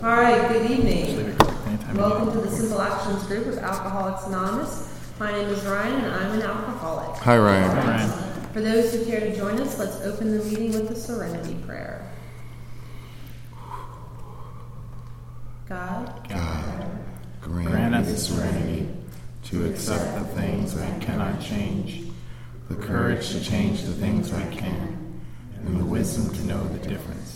All right, good evening. Welcome to the Simple Actions group of Alcoholics Anonymous. My name is Ryan and I'm an alcoholic. Hi, Ryan. Hi, Ryan. For those who care to join us, let's open the meeting with the Serenity Prayer. God, grant us the serenity to accept the things we cannot change, the courage to change the things we can, and the wisdom to know the difference.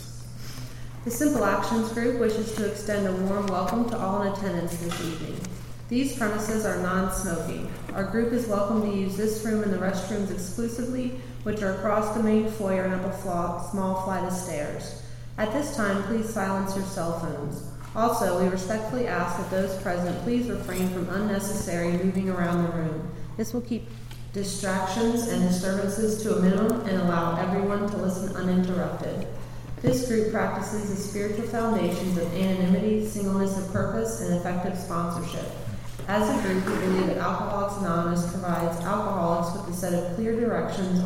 The Simple Actions group wishes to extend a warm welcome to all in attendance this evening. These premises are non-smoking. Our group is welcome to use this room and the restrooms exclusively, which are across the main foyer and up a small flight of stairs. At this time, please silence your cell phones. Also, we respectfully ask that those present please refrain from unnecessary moving around the room. This will keep distractions and disturbances to a minimum and allow everyone to listen uninterrupted. This group practices the spiritual foundations of anonymity, singleness of purpose, and effective sponsorship. As a group, we believe that Alcoholics Anonymous provides alcoholics with a set of clear directions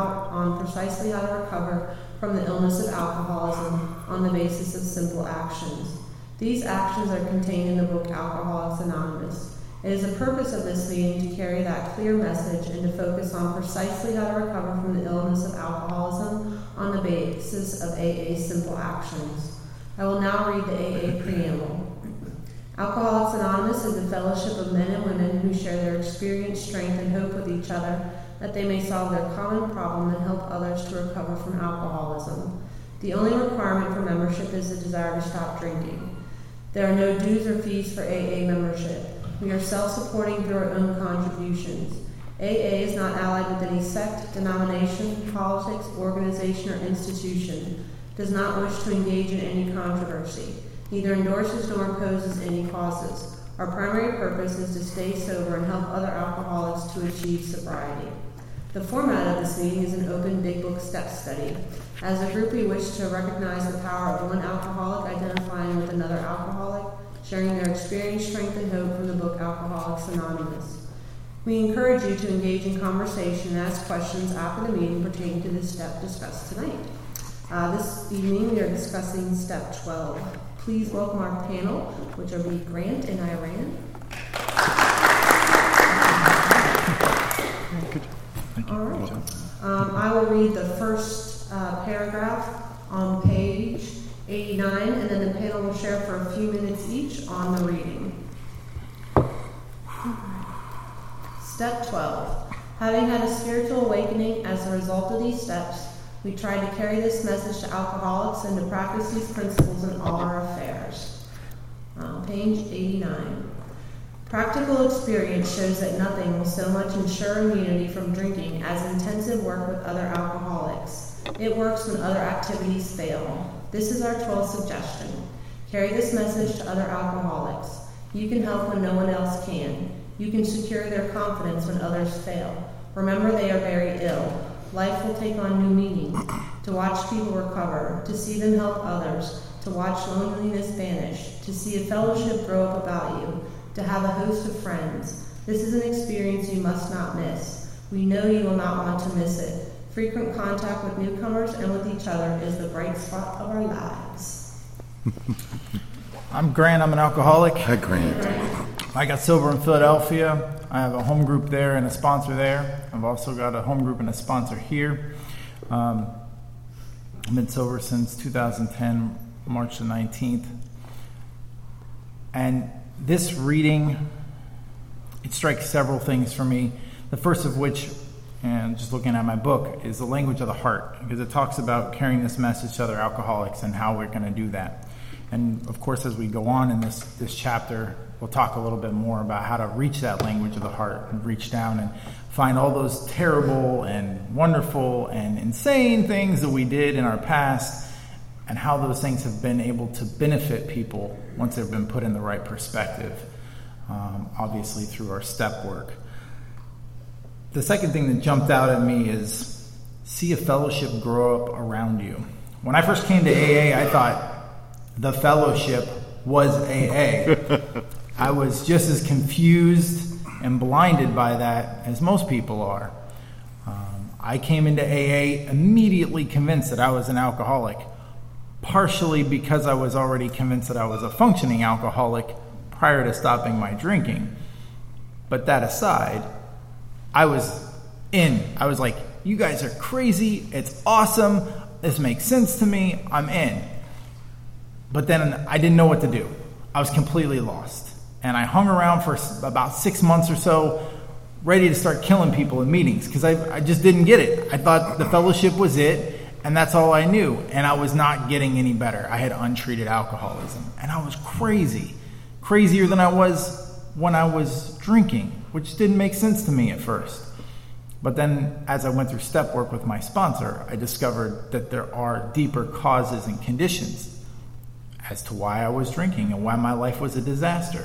on precisely how to recover from the illness of alcoholism on the basis of simple actions. These actions are contained in the book Alcoholics Anonymous. It is the purpose of this meeting to carry that clear message and to focus on precisely how to recover from the illness of alcoholism on the basis of AA's simple actions. I will now read the AA preamble. Alcoholics Anonymous is a fellowship of men and women who share their experience, strength, and hope with each other that they may solve their common problem and help others to recover from alcoholism. The only requirement for membership is the desire to stop drinking. There are no dues or fees for AA membership. We are self-supporting through our own contributions. AA is not allied with any sect, denomination, politics, organization, or institution, does not wish to engage in any controversy, neither endorses nor opposes any causes. Our primary purpose is to stay sober and help other alcoholics to achieve sobriety. The format of this meeting is an open Big Book step study. As a group, we wish to recognize the power of one alcoholic identifying with another alcoholic, sharing their experience, strength, and hope from the book Alcoholics Anonymous. We encourage you to engage in conversation and ask questions after the meeting pertaining to the step discussed tonight. This evening, we are discussing Step 12. Please welcome our panel, which will be Grant and Iran. All right. I will read the first paragraph on page 89, and then the panel will share for a few minutes each on the reading. Step 12. Having had a spiritual awakening as a result of these steps, we try to carry this message to alcoholics and to practice these principles in all our affairs. Page 89. Practical experience shows that nothing will so much ensure immunity from drinking as intensive work with other alcoholics. It works when other activities fail. This is our 12th suggestion. Carry this message to other alcoholics. You can help when no one else can. You can secure their confidence when others fail. Remember, they are very ill. Life will take on new meaning. To watch people recover, to see them help others, to watch loneliness vanish, to see a fellowship grow up about you, to have a host of friends. This is an experience you must not miss. We know you will not want to miss it. Frequent contact with newcomers and with each other is the bright spot of our lives. I'm Grant. I'm an alcoholic. Hi, Grant. I got sober in Philadelphia. I have a home group there and a sponsor there. I've also got a home group and a sponsor here. I've been sober since 2010, March the 19th. And this reading, it strikes several things for me. The first of which, and just looking at my book, is the language of the heart, because it talks about carrying this message to other alcoholics and how we're going to do that. And of course, as we go on in this chapter, we'll talk a little bit more about how to reach that language of the heart and reach down and find all those terrible and wonderful and insane things that we did in our past and how those things have been able to benefit people once they've been put in the right perspective, obviously through our step work. The second thing that jumped out at me is see a fellowship grow up around you. When I first came to AA, I thought the fellowship was AA. I was just as confused and blinded by that as most people are. I came into AA immediately convinced that I was an alcoholic. partially because I was already convinced that I was a functioning alcoholic prior to stopping my drinking. But that aside, I was in. I was like, you guys are crazy. It's awesome. This makes sense to me. I'm in. But then I didn't know what to do. I was completely lost. And I hung around for about 6 months or so, ready to start killing people in meetings because I just didn't get it. I thought the fellowship was it, and that's all I knew. And I was not getting any better. I had untreated alcoholism. And I was crazy. Crazier than I was when I was drinking, which didn't make sense to me at first. But then as I went through step work with my sponsor, I discovered that there are deeper causes and conditions as to why I was drinking and why my life was a disaster.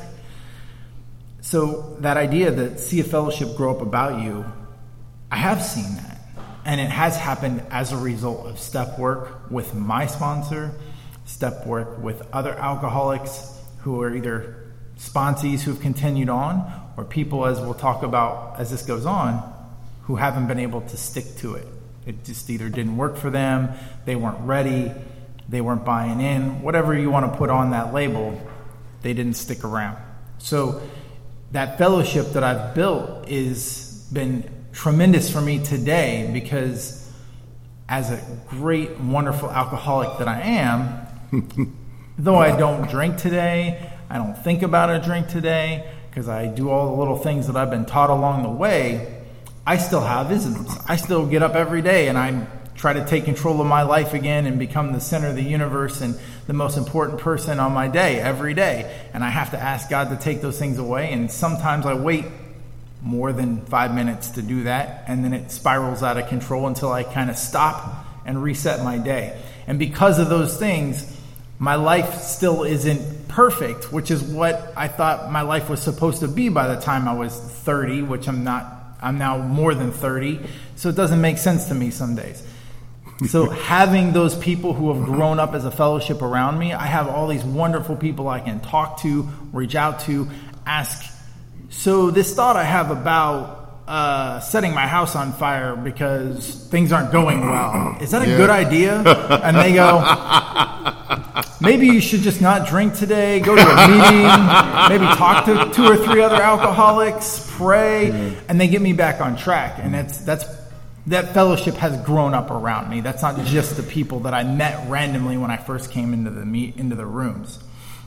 So that idea that see a fellowship grow up about you, I have seen that. And it has happened as a result of step work with my sponsor, step work with other alcoholics who are either sponsees who've continued on, or people, as we'll talk about as this goes on, who haven't been able to stick to it. It just either didn't work for them, they weren't ready, they weren't buying in, whatever you want to put on that label, they didn't stick around. So that fellowship that I've built has been tremendous for me today because as a great, wonderful alcoholic that I am, though I don't drink today, I don't think about a drink today because I do all the little things that I've been taught along the way, I still have isms. I still get up every day and I try to take control of my life again and become the center of the universe and the most important person on my day every day. And I have to ask God to take those things away. And sometimes I wait more than 5 minutes to do that. And then it spirals out of control until I kind of stop and reset my day. And because of those things, my life still isn't perfect, which is what I thought my life was supposed to be by the time I was 30, which I'm not. I'm now more than 30, so it doesn't make sense to me some days. So having those people who have grown up as a fellowship around me, I have all these wonderful people I can talk to, reach out to, ask, so this thought I have about setting my house on fire because things aren't going well, is that a good idea? And they go, maybe you should just not drink today, go to a meeting, maybe talk to 2 or 3 other alcoholics, pray, and they get me back on track. And that fellowship has grown up around me. That's not just the people that I met randomly when I first came into the rooms.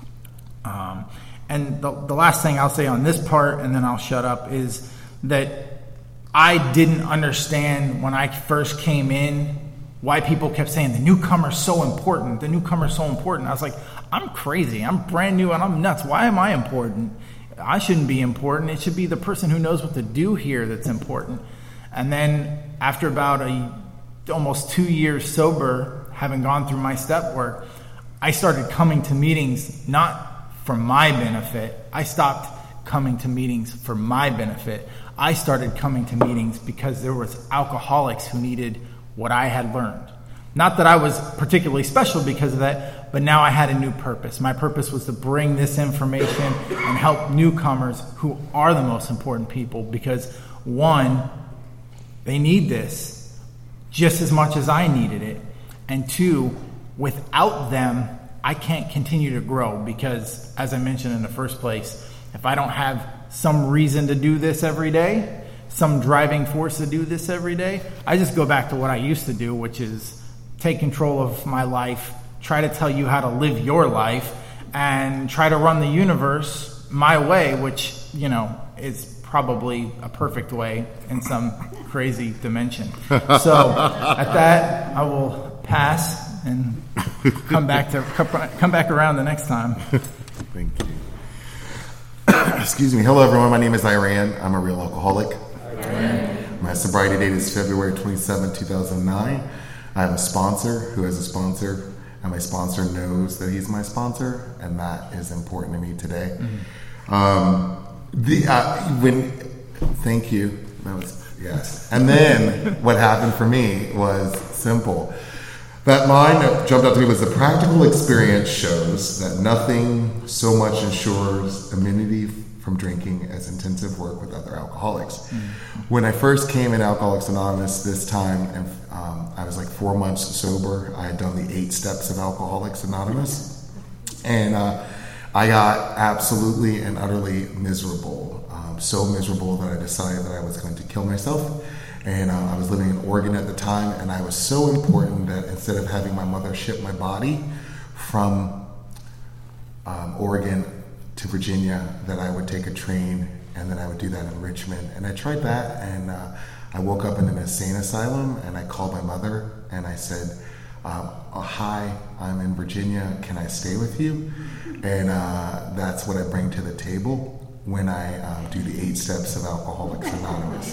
And the last thing I'll say on this part, and then I'll shut up, is that I didn't understand when I first came in why people kept saying the newcomer's so important. The newcomer's so important. I was like, I'm crazy. I'm brand new and I'm nuts. Why am I important? I shouldn't be important. It should be the person who knows what to do here that's important. And then after about almost 2 years sober, having gone through my step work, I started coming to meetings not for my benefit. I stopped coming to meetings for my benefit. I started coming to meetings because there was alcoholics who needed what I had learned. Not that I was particularly special because of that, but now I had a new purpose. My purpose was to bring this information and help newcomers who are the most important people because, one, they need this just as much as I needed it. And 2, without them, I can't continue to grow because, as I mentioned in the first place, if I don't have some reason to do this every day, some driving force to do this every day, I just go back to what I used to do, which is take control of my life, try to tell you how to live your life, and try to run the universe my way, which, is probably a perfect way in some crazy dimension. So at that, I will pass and come back around the next time. Thank you. Excuse me. Hello, everyone. My name is Iran. I'm a real alcoholic. My sobriety date is February 27, 2009. I have a sponsor who has a sponsor, and my sponsor knows that he's my sponsor, and that is important to me today. Thank you. That was yes. And then what happened for me was simple. That line that jumped out to me was the practical experience shows that nothing so much ensures immunity from drinking as intensive work with other alcoholics. When I first came in Alcoholics Anonymous this time, and I was like 4 months sober. I had done the 8 steps of Alcoholics Anonymous, and I got absolutely and utterly miserable. So miserable that I decided that I was going to kill myself. And I was living in Oregon at the time, and I was so important that instead of having my mother ship my body from Oregon to Virginia, that I would take a train, and then I would do that in Richmond. And I tried that, and I woke up in an insane asylum, and I called my mother, and I said, hi, I'm in Virginia, can I stay with you? And that's what I bring to the table when I do the 8 steps of Alcoholics Anonymous.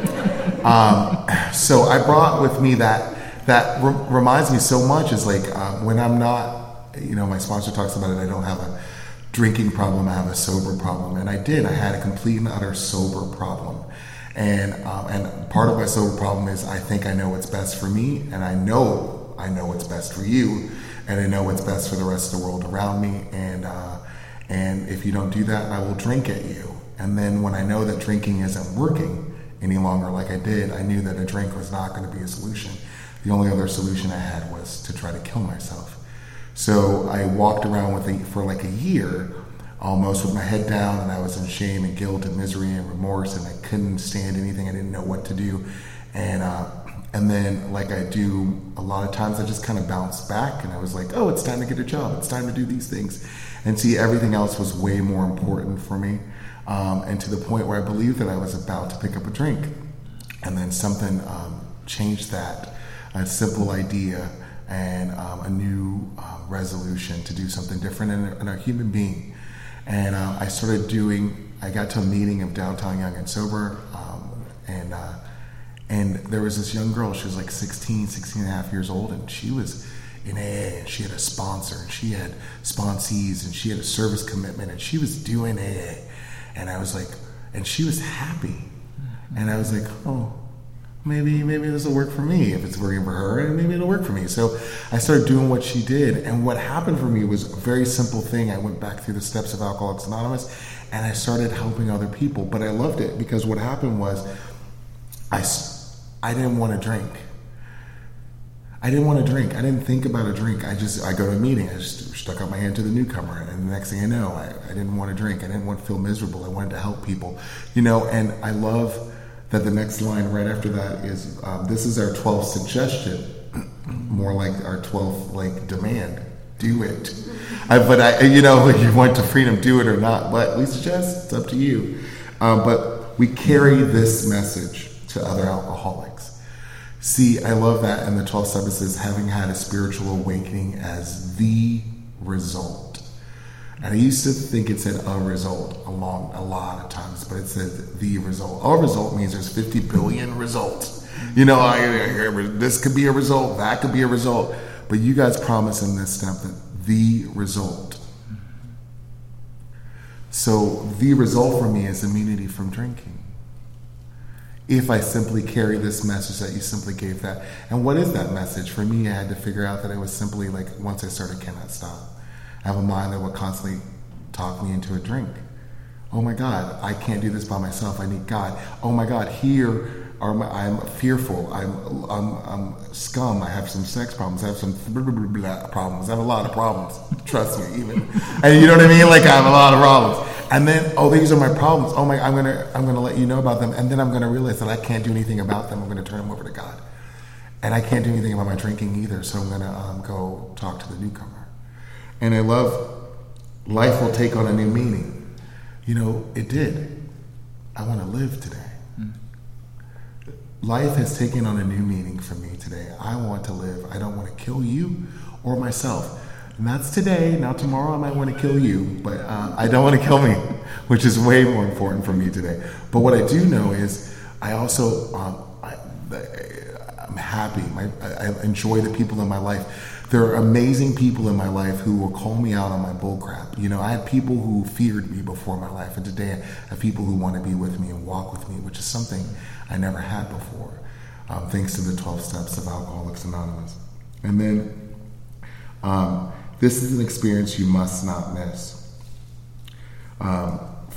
So I brought with me that reminds me so much is like when I'm not, my sponsor talks about it, I don't have a drinking problem, I have a sober problem. And I had a complete and utter sober problem. And part of my sober problem is I think I know what's best for me, and I know what's best for you, and I know what's best for the rest of the world around me. And if you don't do that, I will drink at you. And then when I know that drinking isn't working any longer like I did, I knew that a drink was not going to be a solution. The only other solution I had was to try to kill myself. So I walked around for like a year, almost with my head down, and I was in shame and guilt and misery and remorse, and I couldn't stand anything. I didn't know what to do. And then, like I do a lot of times, I just kind of bounced back, and I was like, oh, it's time to get a job. It's time to do these things. And see, everything else was way more important for me. And to the point where I believed that I was about to pick up a drink. And then something changed that. A simple idea and a new resolution to do something different in a human being. And I got to a meeting of Downtown Young and Sober, and there was this young girl. She was like 16 and a half years old, and she was in AA, and she had a sponsor, and she had sponsees, and she had a service commitment, and she was doing AA. And I was like, and she was happy. And I was like, oh, maybe this will work for me. If it's working for her, and maybe it'll work for me. So I started doing what she did. And what happened for me was a very simple thing. I went back through the steps of Alcoholics Anonymous, and I started helping other people. But I loved it because what happened was I didn't want to drink. I didn't think about a drink. I go to a meeting. I just stuck out my hand to the newcomer, and the next thing I know, I didn't want to drink. I didn't want to feel miserable. I wanted to help people, And I love that the next line right after that is, this is our 12th suggestion, more like our 12th demand. Do it. If you want to freedom, do it or not. But we suggest it's up to you. But we carry this message to other alcoholics. See, I love that in the 12 steps it says, having had a spiritual awakening as the result. And I used to think it said a result a lot of times, but it said the result. A result means there's 50 billion results. This could be a result, that could be a result. But you guys promise in this step that the result. So the result for me is immunity from drinking. If I simply carry this message that you simply gave that. And what is that message? For me, I had to figure out that it was simply once I started, cannot stop. I have a mind that would constantly talk me into a drink. Oh my God, I can't do this by myself. I need God. Oh my God, I'm fearful. I'm scum. I have some sex problems. I have some problems. I have a lot of problems. Trust me, even. And you know what I mean? I have a lot of problems. And then, these are my problems. Oh my, I'm gonna let you know about them. And then I'm gonna realize that I can't do anything about them. I'm gonna turn them over to God. And I can't do anything about my drinking either. So I'm gonna go talk to the newcomer. And I love life will take on a new meaning. It did. I want to live today. Life has taken on a new meaning for me today. I want to live. I don't want to kill you or myself. And that's today. Now tomorrow I might want to kill you, but I don't want to kill me, which is way more important for me today. But what I do know is I also, I'm happy. I enjoy the people in my life. There are amazing people in my life who will call me out on my bullcrap. I had people who feared me before my life, and today I have people who want to be with me and walk with me, which is something I never had before, thanks to the 12 steps of Alcoholics Anonymous. And then, this is an experience you must not miss.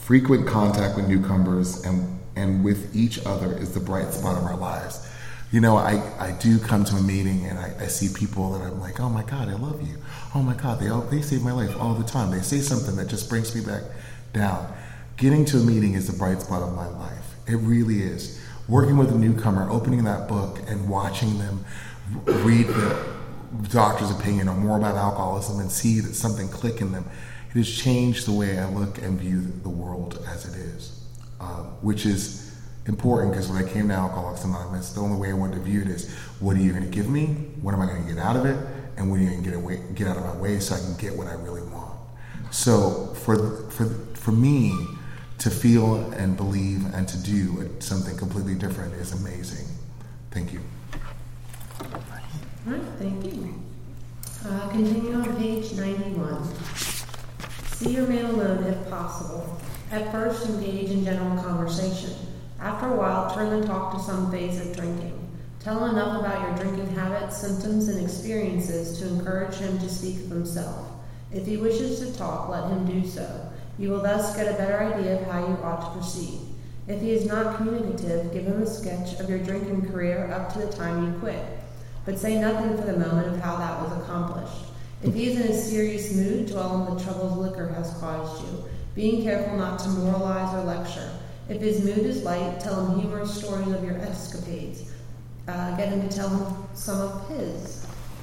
Frequent contact with newcomers and with each other is the bright spot of our lives. You know, I do come to a meeting and I see people that I'm like, oh my God, I love you. Oh my God, they save my life all the time. They say something that just brings me back down. Getting to a meeting is the bright spot of my life. It really is. Working with a newcomer, opening that book and watching them read the doctor's opinion or more about alcoholism and see that something click in them, it has changed the way I look and view the world as it is, which is important because when I came to Alcoholics Anonymous, the only way I wanted to view it is, what are you going to give me? What am I going to get out of it? And what are you going to get out of my way so I can get what I really want? So for me to feel and believe and to do something completely different is amazing. Thank you. All right, thank you. Continue on page 91. See your man alone if possible. At first, engage in general conversation. After a while, turn the talk to some phase of drinking. Tell him enough about your drinking habits, symptoms, and experiences to encourage him to speak of himself. If he wishes to talk, let him do so. You will thus get a better idea of how you ought to proceed. If he is not communicative, give him a sketch of your drinking career up to the time you quit, but say nothing for the moment of how that was accomplished. If he is in a serious mood, dwell on the troubles liquor has caused you, being careful not to moralize or lecture. If his mood is light, tell him humorous stories of your escapades. Get him to tell him some of his.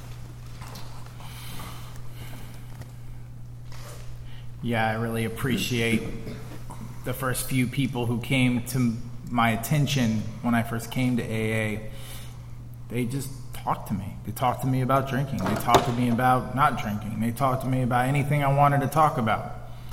Yeah, I really appreciate the first few people who came to my attention when I first came to AA. They just talked to me. They talked to me about drinking. They talked to me about not drinking. They talked to me about anything I wanted to talk about.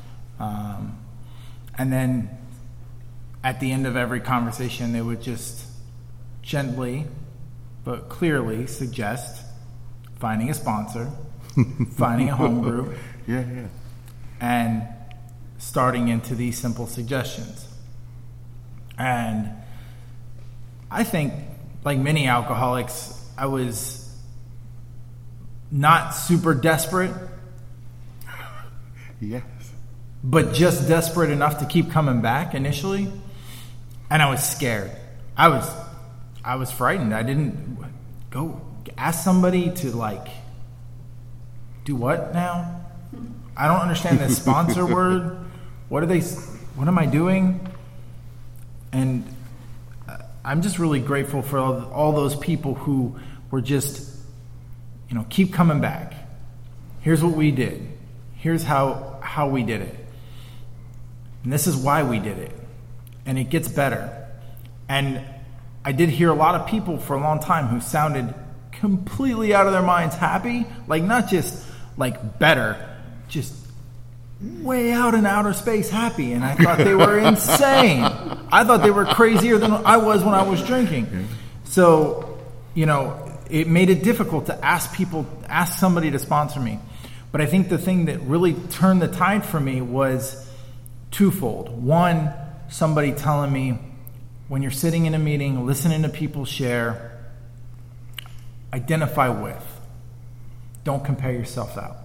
And then at the end of every conversation, they would just gently but clearly suggest finding a sponsor, finding a home group, and starting into these simple suggestions. And I think, like many alcoholics, I was not super desperate. Yes. But just desperate enough to keep coming back initially. And I was scared. I was frightened. I didn't go ask somebody to do what now? I don't understand this sponsor word. What am I doing? And I'm just really grateful for all those people who were just, keep coming back. Here's what we did. Here's how we did it. And this is why we did it. And it gets better. And I did hear a lot of people for a long time who sounded completely out of their minds happy. Not just better, just way out in outer space happy. And I thought they were insane. I thought they were crazier than I was when I was drinking. So, it made it difficult to ask somebody to sponsor me. But I think the thing that really turned the tide for me was twofold. One, somebody telling me, when you're sitting in a meeting, listening to people share, identify with. Don't compare yourself out.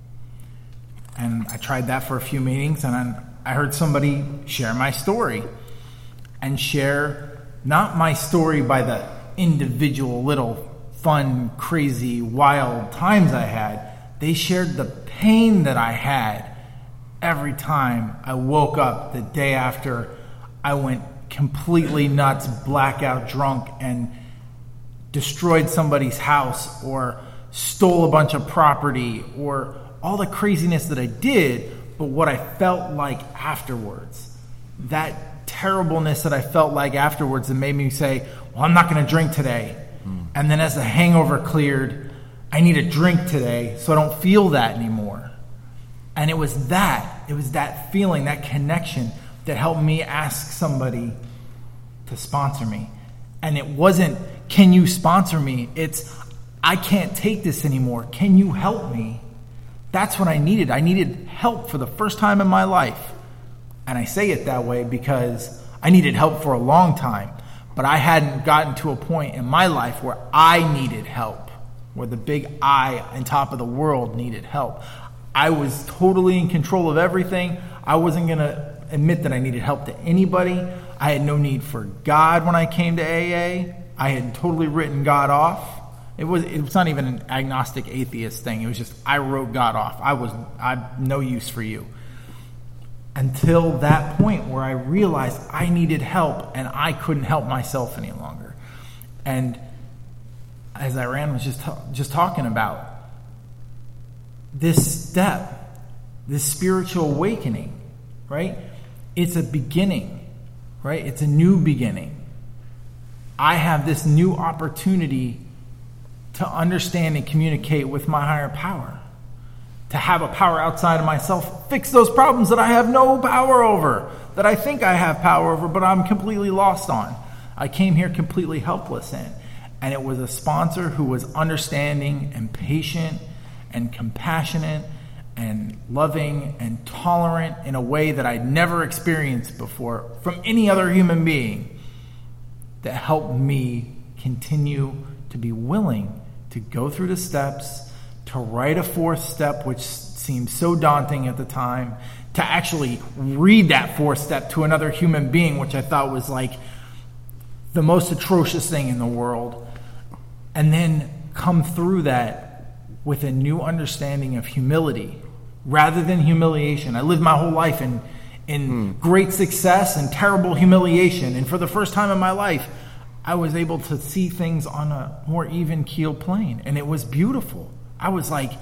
And I tried that for a few meetings, and I heard somebody share my story. And share not my story by the individual little fun, crazy, wild times I had. They shared the pain that I had every time I woke up the day after I went completely nuts, blackout drunk, and destroyed somebody's house or stole a bunch of property or all the craziness that I did, but what I felt like afterwards. That terribleness that I felt like afterwards that made me say, well, I'm not going to drink today. And then as the hangover cleared, I need a drink today so I don't feel that anymore. And it was that feeling, that connection that helped me ask somebody to sponsor me. And it wasn't, can you sponsor me? It's, I can't take this anymore. Can you help me? That's what I needed. I needed help for the first time in my life. And I say it that way because I needed help for a long time. But I hadn't gotten to a point in my life where I needed help, where the big I on top of the world needed help. I was totally in control of everything. I wasn't going to admit that I needed help to anybody. I had no need for God when I came to AA. I had totally written God off. It was not even an agnostic atheist thing. It was just, I wrote God off. I'm no use for you. Until that point where I realized I needed help and I couldn't help myself any longer. And as Iran was just talking about, this step, this spiritual awakening, right? It's a beginning, right? It's a new beginning. I have this new opportunity to understand and communicate with my higher power, to have a power outside of myself, fix those problems that I have no power over, that I think I have power over, but I'm completely lost on. I came here completely helpless in. And it was a sponsor who was understanding and patient and compassionate and loving and tolerant in a way that I'd never experienced before from any other human being, that helped me continue to be willing to go through the steps, to write a fourth step, which seemed so daunting at the time, to actually read that fourth step to another human being, which I thought was like the most atrocious thing in the world, and then come through that with a new understanding of humility rather than humiliation. I lived my whole life in great success and terrible humiliation, and for the first time in my life, I was able to see things on a more even-keeled plane, and it was beautiful. I was like,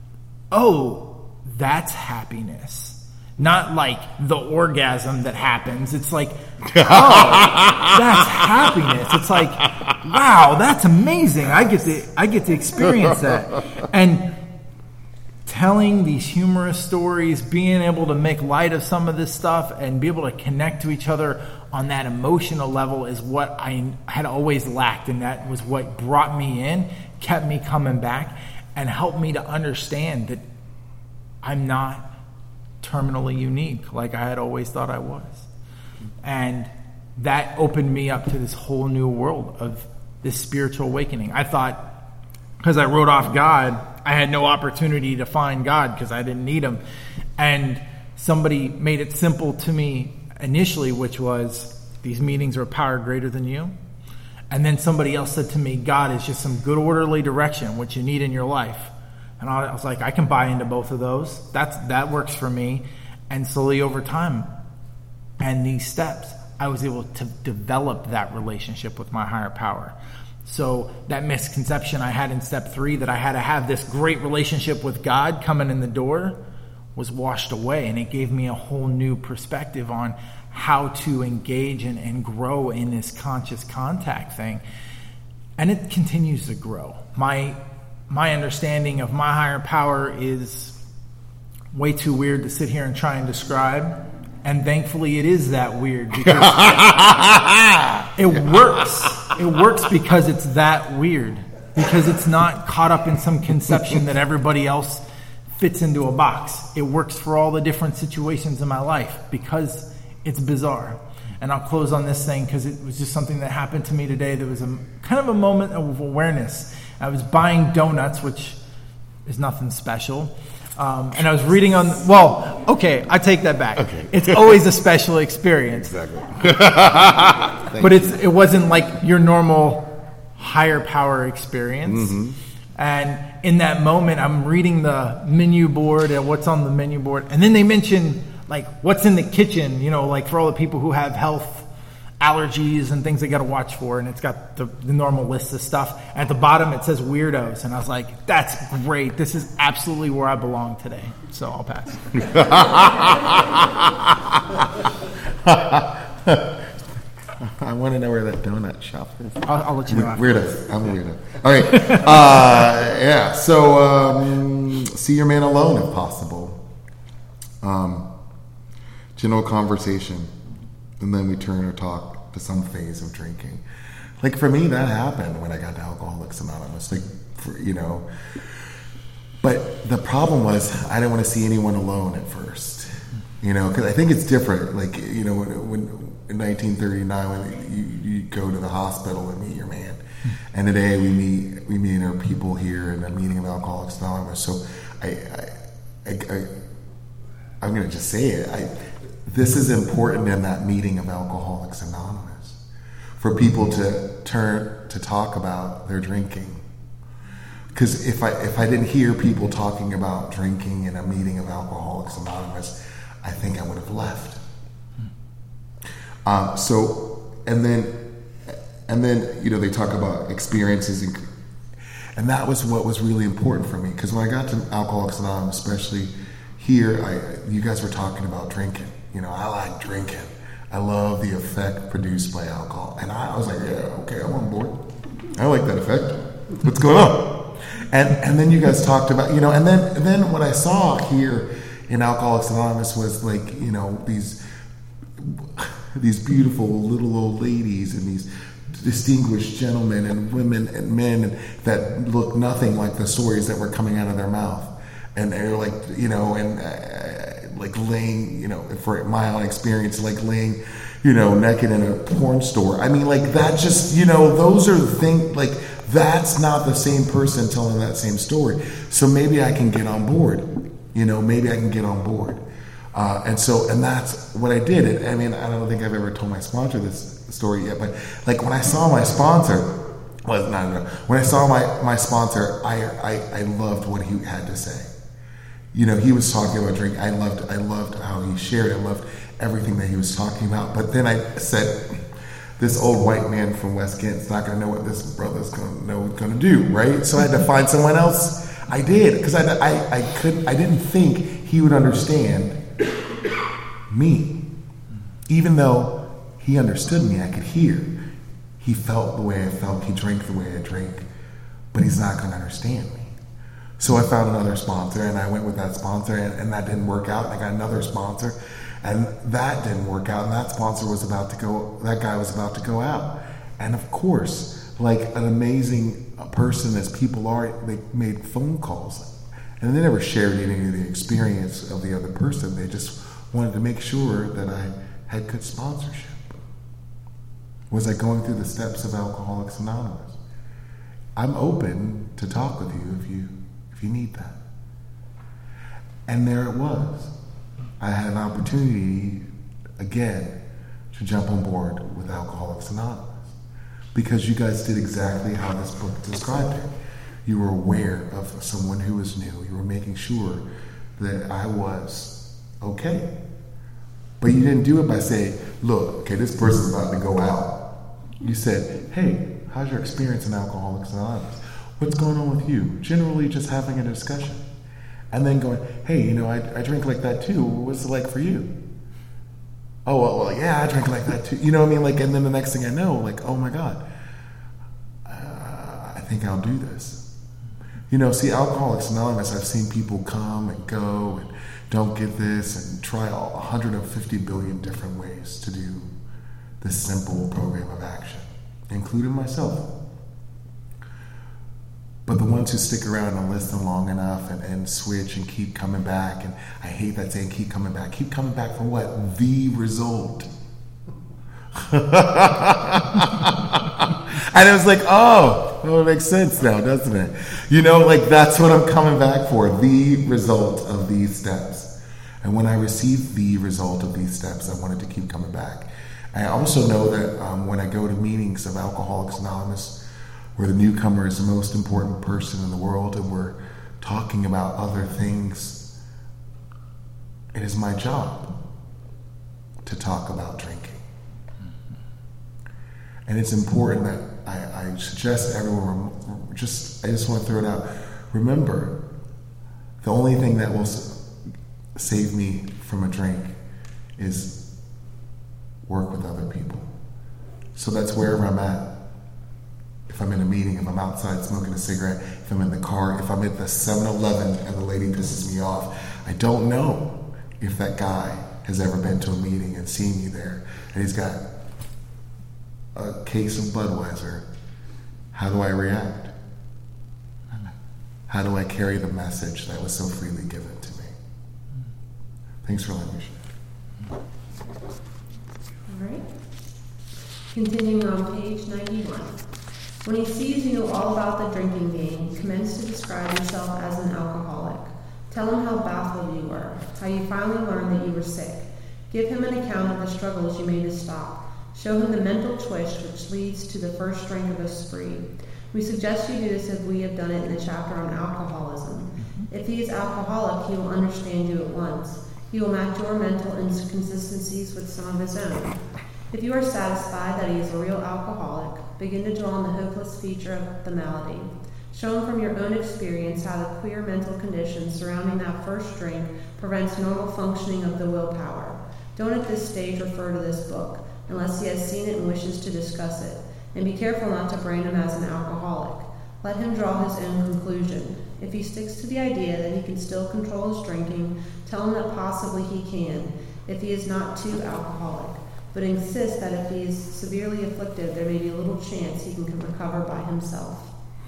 oh, that's happiness. Not like the orgasm that happens. It's like, oh, that's happiness. It's like, wow, that's amazing. I get to experience that. And telling these humorous stories, being able to make light of some of this stuff and be able to connect to each other on that emotional level is what I had always lacked, and that was what brought me in, kept me coming back, and helped me to understand that I'm not terminally unique like I had always thought I was. And that opened me up to this whole new world of this spiritual awakening. I thought, because I wrote off God, I had no opportunity to find God because I didn't need him. And somebody made it simple to me initially, which was, these meetings are a power greater than you. And then somebody else said to me, God is just some good orderly direction, which you need in your life. And I was like, I can buy into both of those. That works for me. And slowly over time and these steps, I was able to develop that relationship with my higher power. So that misconception I had in step 3, that I had to have this great relationship with God coming in the door, was washed away. And it gave me a whole new perspective on how to engage and grow in this conscious contact thing. And it continues to grow. My understanding of my higher power is way too weird to sit here and try and describe. And thankfully it is that weird, because it works. It works because it's that weird. Because it's not caught up in some conception that everybody else fits into a box. It works for all the different situations in my life because it's bizarre. And I'll close on this thing because it was just something that happened to me today. There was kind of a moment of awareness. I was buying donuts, which is nothing special. And I was reading on, I take that back. Okay. It's always a special experience. Exactly. But it wasn't like your normal higher power experience. Mm-hmm. And in that moment, I'm reading the menu board and what's on the menu board. And then they mention, like, what's in the kitchen, like for all the people who have health allergies and things they got to watch for. And it's got the normal list of stuff. And at the bottom, it says weirdos. And I was like, that's great. This is absolutely where I belong today. So I'll pass. I want to know where that donut shop is. I'll let you know. Weirdo. I'm a weirdo. All right. Yeah. So, see your man alone if possible. General conversation. And then we turn or talk to some phase of drinking. Like for me, that happened when I got to Alcoholics Anonymous. But the problem was I didn't want to see anyone alone at first. Because I think it's different. Like, when in 1939, when you go to the hospital and meet your man, and today we meet our people here in the meeting of Alcoholics Anonymous. So I'm going to just say it. This is important in that meeting of Alcoholics Anonymous, for people to turn to talk about their drinking. Because if I didn't hear people talking about drinking in a meeting of Alcoholics Anonymous, I think I would have left. And then they talk about experiences, and that was what was really important for me. Because when I got to Alcoholics Anonymous, especially here, you guys were talking about drinking. I like drinking. I love the effect produced by alcohol, and I was like, yeah, okay, I'm on board. I like that effect. What's going on? And then you guys talked about, and then what I saw here in Alcoholics Anonymous was like, these beautiful little old ladies and these distinguished gentlemen and women and men that look nothing like the stories that were coming out of their mouth. And they're like, like laying, for my own experience, like laying, naked in a porn store. I mean, like that just, those are the things, like that's not the same person telling that same story. So maybe I can get on board, maybe I can get on board. And that's what I did. I mean, I don't think I've ever told my sponsor this story yet, but like when I saw my sponsor, when I saw my sponsor, I loved what he had to say. He was talking about drinking. I loved how he shared. I loved everything that he was talking about. But then I said, this old white man from West Kent's not going to know what this brother's going to do, right? So I had to find someone else. I did, because I didn't think he would understand me. Even though he understood me, I could hear. He felt the way I felt. He drank the way I drank. But he's not going to understand me. So I found another sponsor, and I went with that sponsor, and that didn't work out. And I got another sponsor, and that didn't work out. And that sponsor was about to go. That guy was about to go out. And of course, like an amazing person as people are, they made phone calls, and they never shared any of the experience of the other person. They just wanted to make sure that I had good sponsorship. Was I going through the steps of Alcoholics Anonymous? I'm open to talk with you if you need that. And there it was. I had an opportunity again to jump on board with Alcoholics Anonymous, because you guys did exactly how this book described it. You were aware of someone who was new. You were making sure that I was okay. But you didn't do it by saying, look, okay, this person's about to go out. You said, hey, how's your experience in Alcoholics Anonymous? What's going on with you? Generally just having a discussion. And then going, hey, I drink like that too. What's it like for you? Oh, well, yeah, I drink like that too. You know what I mean? Like, and then the next thing I know, like, oh my God, I think I'll do this. See, Alcoholics Anonymous, I've seen people come and go and don't get this and try 150 billion different ways to do this simple program of action, including myself. But the ones who stick around and listen long enough and switch and keep coming back, and I hate that saying, keep coming back for what? The result. And it was like, oh, well, it makes sense now, doesn't it? Like that's what I'm coming back for, the result of these steps. And when I received the result of these steps, I wanted to keep coming back. I also know that when I go to meetings of Alcoholics Anonymous, where the newcomer is the most important person in the world, and we're talking about other things, it is my job to talk about drinking. And it's important that I suggest everyone, I just want to throw it out. Remember, the only thing that will save me from a drink is work with other people. So that's wherever I'm at. If I'm in a meeting, if I'm outside smoking a cigarette, if I'm in the car, if I'm at the 7-Eleven and the lady pisses me off, I don't know if that guy has ever been to a meeting and seen me there, and he's got a case of Budweiser. How do I react? How do I carry the message that was so freely given to me? Thanks for letting me share. All right. Continuing on page 91. When he sees you know all about the drinking game, commence to describe yourself as an alcoholic. Tell him how baffled you were, how you finally learned that you were sick. Give him an account of the struggles you made to stop. Show him the mental twist which leads to the first drink of a spree. We suggest you do this as we have done it in the chapter on alcoholism. If he is alcoholic, he will understand you at once. He will match your mental inconsistencies with some of his own. If you are satisfied that he is a real alcoholic, begin to draw on the hopeless feature of the malady. Show him from your own experience how the queer mental condition surrounding that first drink prevents normal functioning of the willpower. Don't at this stage refer to this book, unless he has seen it and wishes to discuss it. And be careful not to brand him as an alcoholic. Let him draw his own conclusion. If he sticks to the idea that he can still control his drinking, tell him that possibly he can, if he is not too alcoholic. But insist that if he is severely afflicted, there may be a little chance he can recover by himself.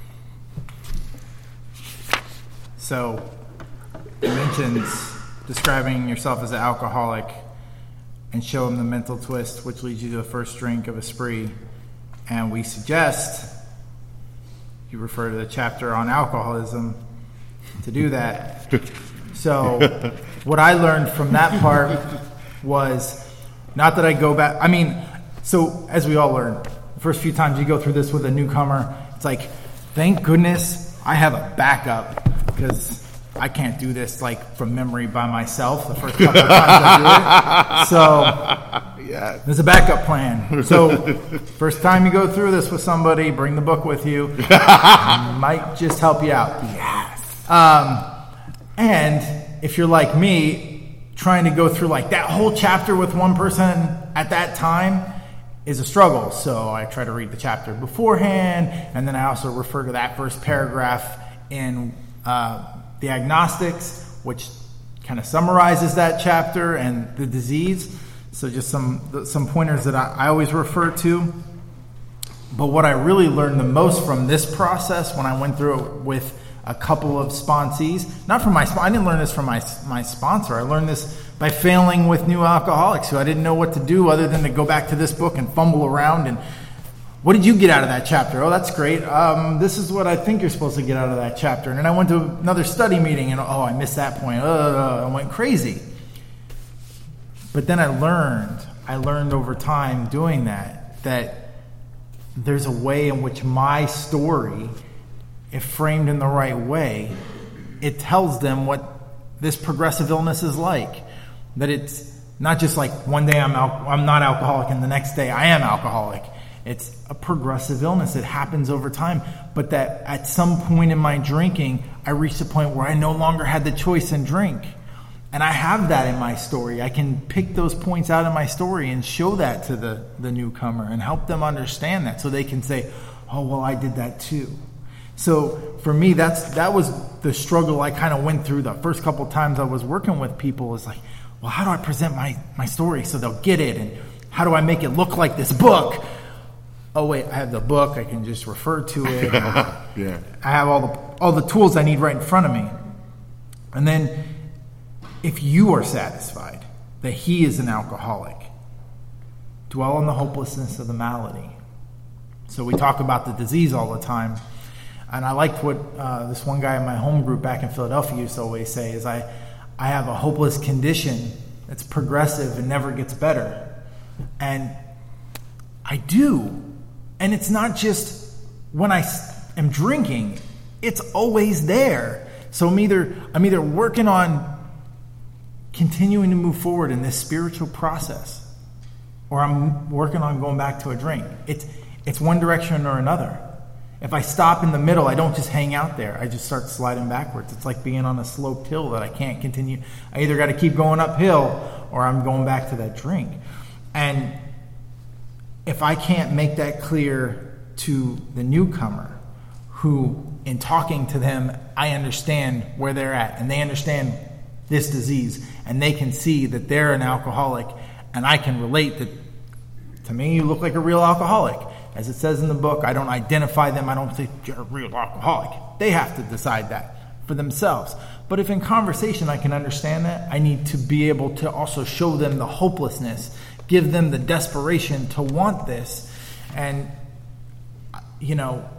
So, it mentions describing yourself as an alcoholic and show him the mental twist which leads you to the first drink of a spree. And we suggest you refer to the chapter on alcoholism to do that. So what I learned from that part was not that I go back. I mean, so as we all learn, the first few times you go through this with a newcomer, it's like, thank goodness I have a backup, because I can't do this like from memory by myself the first couple of times I do it. So Yeah. there's a backup plan. So first time you go through this with somebody, bring the book with you. It might just help you out. Yes. And if you're like me, trying to go through like that whole chapter with one person at that time is a struggle. So I try to read the chapter beforehand, and then I also refer to that first paragraph in the Agnostics, which kind of summarizes that chapter and the disease. So just some pointers that I always refer to. But what I really learned the most from this process when I went through it with a couple of sponsees, not from I didn't learn this from my sponsor. I learned this by failing with new alcoholics who I didn't know what to do other than to go back to this book and fumble around. And what did you get out of that chapter? Oh, that's great. This is what I think you're supposed to get out of that chapter. And then I went to another study meeting and I missed that point. I went crazy. But then I learned over time doing that there's a way in which my story, if framed in the right way, it tells them what this progressive illness is like. That it's not just like one day I'm not alcoholic and the next day I am alcoholic. It's a progressive illness. It happens over time. But that at some point in my drinking, I reached a point where I no longer had the choice in drink. And I have that in my story. I can pick those points out in my story and show that to the newcomer and help them understand that so they can say, oh, well, I did that too. So for me, that was the struggle I kind of went through the first couple times I was working with people. Is like, well, how do I present my story so they'll get it? And how do I make it look like this book? Oh, wait, I have the book. I can just refer to it. Yeah. I have all the tools I need right in front of me. And then if you are satisfied that he is an alcoholic, dwell on the hopelessness of the malady. So we talk about the disease all the time. And I liked what this one guy in my home group back in Philadelphia used to always say is I have a hopeless condition that's progressive and never gets better. And I do. And it's not just when I am drinking. It's always there. So I'm either working on continuing to move forward in this spiritual process, or I'm working on going back to a drink. It's one direction or another. If I stop in the middle, I don't just hang out there. I just start sliding backwards. It's like being on a sloped hill that I can't continue. I either got to keep going uphill or I'm going back to that drink. And if I can't make that clear to the newcomer, who in talking to them, I understand where they're at and they understand this disease and they can see that they're an alcoholic and I can relate that, to me, you look like a real alcoholic. As it says in the book, I don't identify them. I don't say you're a real alcoholic. They have to decide that for themselves. But if in conversation I can understand that, I need to be able to also show them the hopelessness, give them the desperation to want this. And,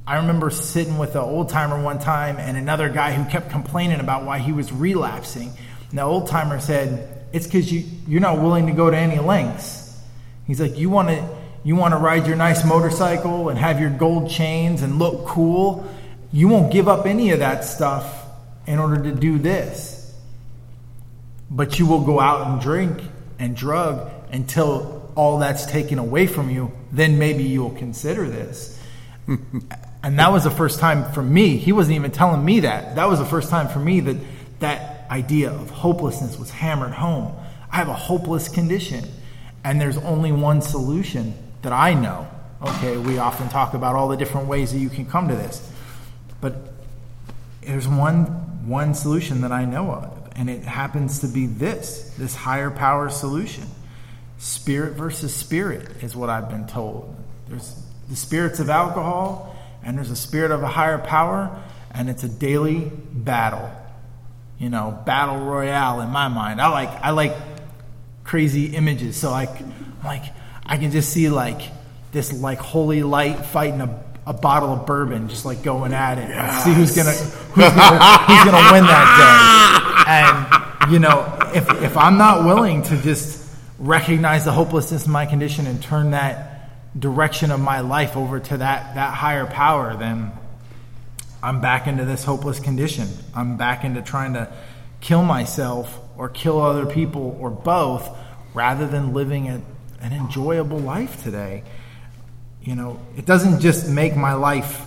I remember sitting with an old timer one time and another guy who kept complaining about why he was relapsing. And the old timer said, it's because you're not willing to go to any lengths. He's like, you want to ride your nice motorcycle and have your gold chains and look cool. You won't give up any of that stuff in order to do this. But you will go out and drink and drug until all that's taken away from you. Then maybe you'll consider this. And that was the first time for me. He wasn't even telling me that. That was the first time for me that idea of hopelessness was hammered home. I have a hopeless condition, and there's only one solution that I know. Okay, we often talk about all the different ways that you can come to this, but there's one solution that I know of, and it happens to be this higher power solution. Spirit versus spirit is what I've been told. There's the spirits of alcohol, and there's a spirit of a higher power, and it's a daily battle. Battle royale in my mind. I like crazy images. So I can just see this holy light fighting a bottle of bourbon, just going at it. Yes. See who's gonna win that day. And if I'm not willing to just recognize the hopelessness of my condition and turn that direction of my life over to that higher power, then I'm back into this hopeless condition. I'm back into trying to kill myself or kill other people or both, rather than living an enjoyable life today. It doesn't just make my life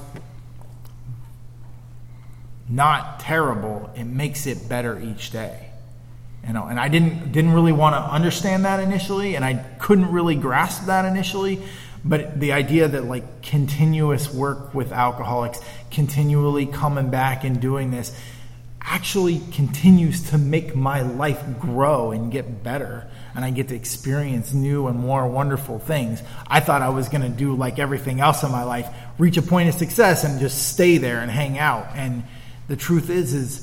not terrible, it makes it better each day. And I didn't really want to understand that initially, and I couldn't really grasp that initially. But the idea that continuous work with alcoholics, continually coming back and doing this, actually continues to make my life grow and get better. And I get to experience new and more wonderful things. I thought I was going to do like everything else in my life, reach a point of success and just stay there and hang out. And the truth is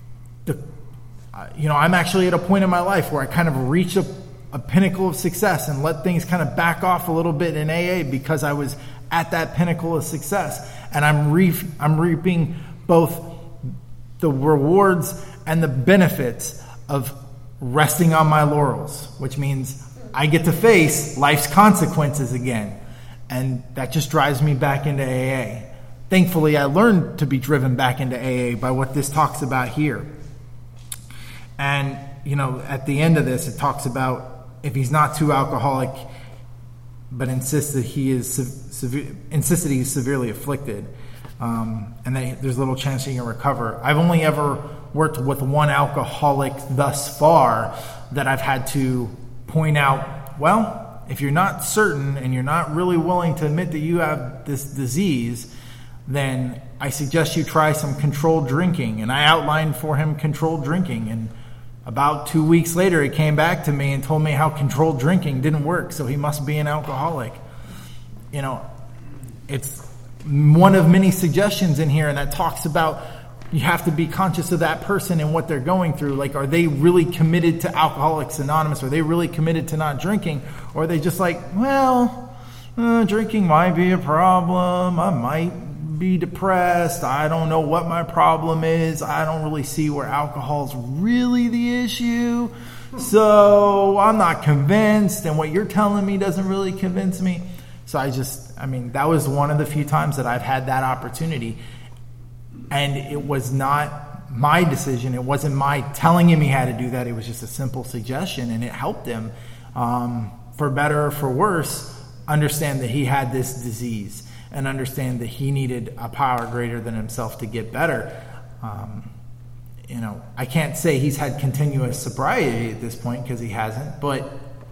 I'm actually at a point in my life where I kind of reach a pinnacle of success and let things kind of back off a little bit in AA, because I was at that pinnacle of success, and I'm reaping both the rewards and the benefits of resting on my laurels, which means I get to face life's consequences again, and that just drives me back into AA. Thankfully, I learned to be driven back into AA by what this talks about here. And at the end of this, it talks about if he's not too alcoholic, but insists that he is severely afflicted, and that there's little chance he can recover. I've only ever worked with one alcoholic thus far that I've had to point out, well, if you're not certain and you're not really willing to admit that you have this disease, then I suggest you try some controlled drinking. And I outlined for him controlled drinking, and about 2 weeks later, he came back to me and told me how controlled drinking didn't work, so he must be an alcoholic. It's one of many suggestions in here, and that talks about you have to be conscious of that person and what they're going through. Are they really committed to Alcoholics Anonymous? Are they really committed to not drinking? Or are they just drinking might be a problem. I might be depressed. I don't know what my problem is. I don't really see where alcohol's really the issue. So I'm not convinced, and what you're telling me doesn't really convince me. So that was one of the few times that I've had that opportunity. And it was not my decision. It wasn't my telling him he had to do that. It was just a simple suggestion, and it helped him, for better or for worse, understand that he had this disease and understand that he needed a power greater than himself to get better. I can't say he's had continuous sobriety at this point, because he hasn't, but